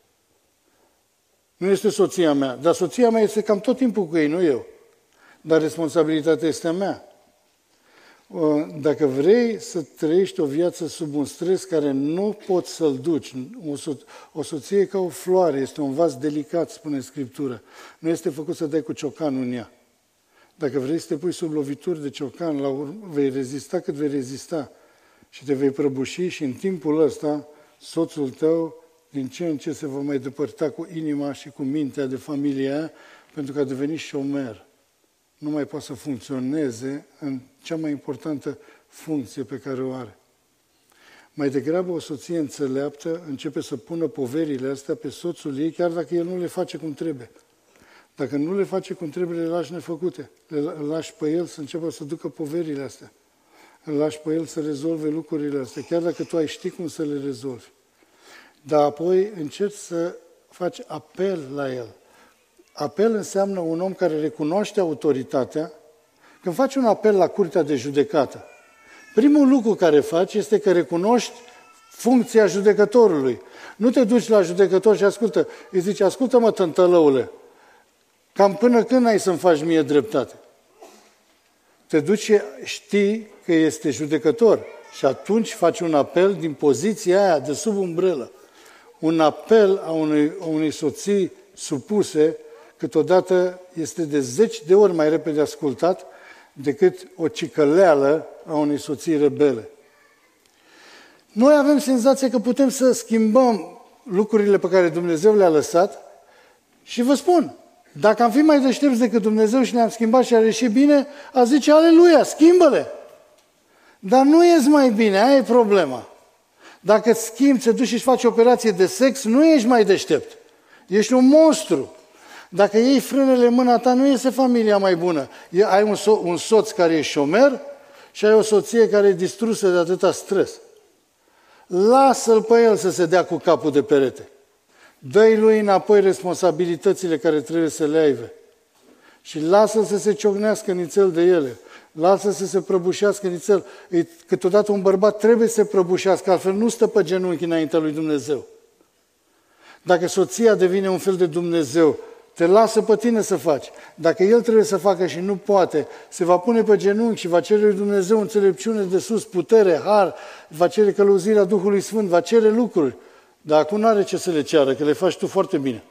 Nu este soția mea, dar soția mea este cam tot timpul cu ei, nu eu. Dar responsabilitatea este a mea. Dacă vrei să trăiești o viață sub un stres care nu poți să-l duci, o, so- o soție e ca o floare, este un vas delicat, spune Scriptura. Nu este făcut să dai cu ciocanul în ea. Dacă vrei să te pui sub lovituri de ciocan, la ur- vei rezista cât vei rezista și te vei prăbuși și în timpul ăsta soțul tău din ce în ce se va mai depărta cu inima și cu mintea de familia aia, pentru că a devenit șomer. Nu mai poate să funcționeze în cea mai importantă funcție pe care o are. Mai degrabă o soție înțeleaptă începe să pună poverile astea pe soțul ei, chiar dacă el nu le face cum trebuie. Dacă nu le face cum trebuie, le lași nefăcute. Le lași pe el să înceapă să ducă poverile astea. Îl lași pe el să rezolve lucrurile astea, chiar dacă tu ai ști cum să le rezolvi. Dar apoi încerci să faci apel la el. Apel înseamnă un om care recunoaște autoritatea. Când faci un apel la curtea de judecată, primul lucru care faci este că recunoști funcția judecătorului. Nu te duci la judecător și ascultă. Îi zici, ascultă-mă, tântălăule, cam până când ai să-mi faci mie dreptate? Te duci și știi că este judecător și atunci faci un apel din poziția aia de sub umbrelă. Un apel a unei, a unei soții supuse câteodată este de zeci de ori mai repede ascultat decât o cicăleală a unei soții rebele. Noi avem senzația că putem să schimbăm lucrurile pe care Dumnezeu le-a lăsat și vă spun, dacă am fi mai deștepți decât Dumnezeu și ne-am schimbat și a ieșit bine, a zice, aleluia, schimbă-le! Dar nu ies mai bine, aia e problema. Dacă îți schimbi, te duci și faci operație de sex, nu ești mai deștept. Ești un monstru. Dacă iei frânele în mâna ta, nu iese familia mai bună. Ai un, so- un soț care e șomer și ai o soție care e distrusă de atâta stres. Lasă-l pe el să se dea cu capul de perete. Dă-i lui înapoi responsabilitățile care trebuie să le aibă. Și lasă-l să se ciocnească nițel de ele. Lasă să se prăbușească nițel. Câteodată un bărbat trebuie să se prăbușească, altfel nu stă pe genunchi înaintea lui Dumnezeu. Dacă soția devine un fel de Dumnezeu, te lasă pe tine să faci. Dacă el trebuie să facă și nu poate, se va pune pe genunchi și va cere lui Dumnezeu înțelepciune de sus, putere, har, va cere călăuzirea Duhului Sfânt, va cere lucruri. Dar acum nu are ce să le ceară, că le faci tu foarte bine.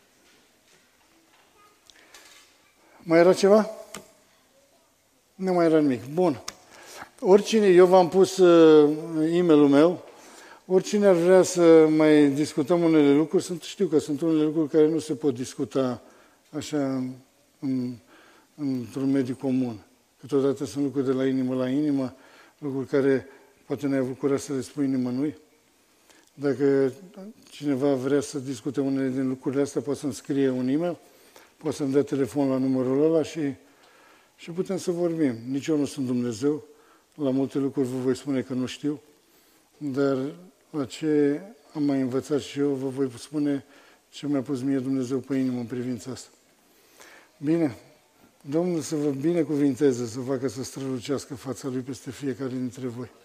Mai era ceva? Nu mai era nimic. Bun. Oricine, eu v-am pus uh, e-mail-ul meu, oricine ar vrea să mai discutăm unele lucruri, sunt, știu că sunt unele lucruri care nu se pot discuta așa în, într-un mediu comun. Câteodată sunt lucruri de la inimă la inimă, lucruri care poate n-ai avut curaj să le spui nimănui. Dacă cineva vrea să discute unele din lucrurile astea, poate să-mi scrie un e-mail, poate să-mi dea telefon la numărul ăla și, și putem să vorbim. Nici eu nu sunt Dumnezeu, la multe lucruri vă voi spune că nu știu, dar la ce am mai învățat și eu, vă voi spune ce mi-a pus mie Dumnezeu pe inimă în privința asta. Bine, Domnul să vă binecuvinteze, să facă să strălucească fața Lui peste fiecare dintre voi.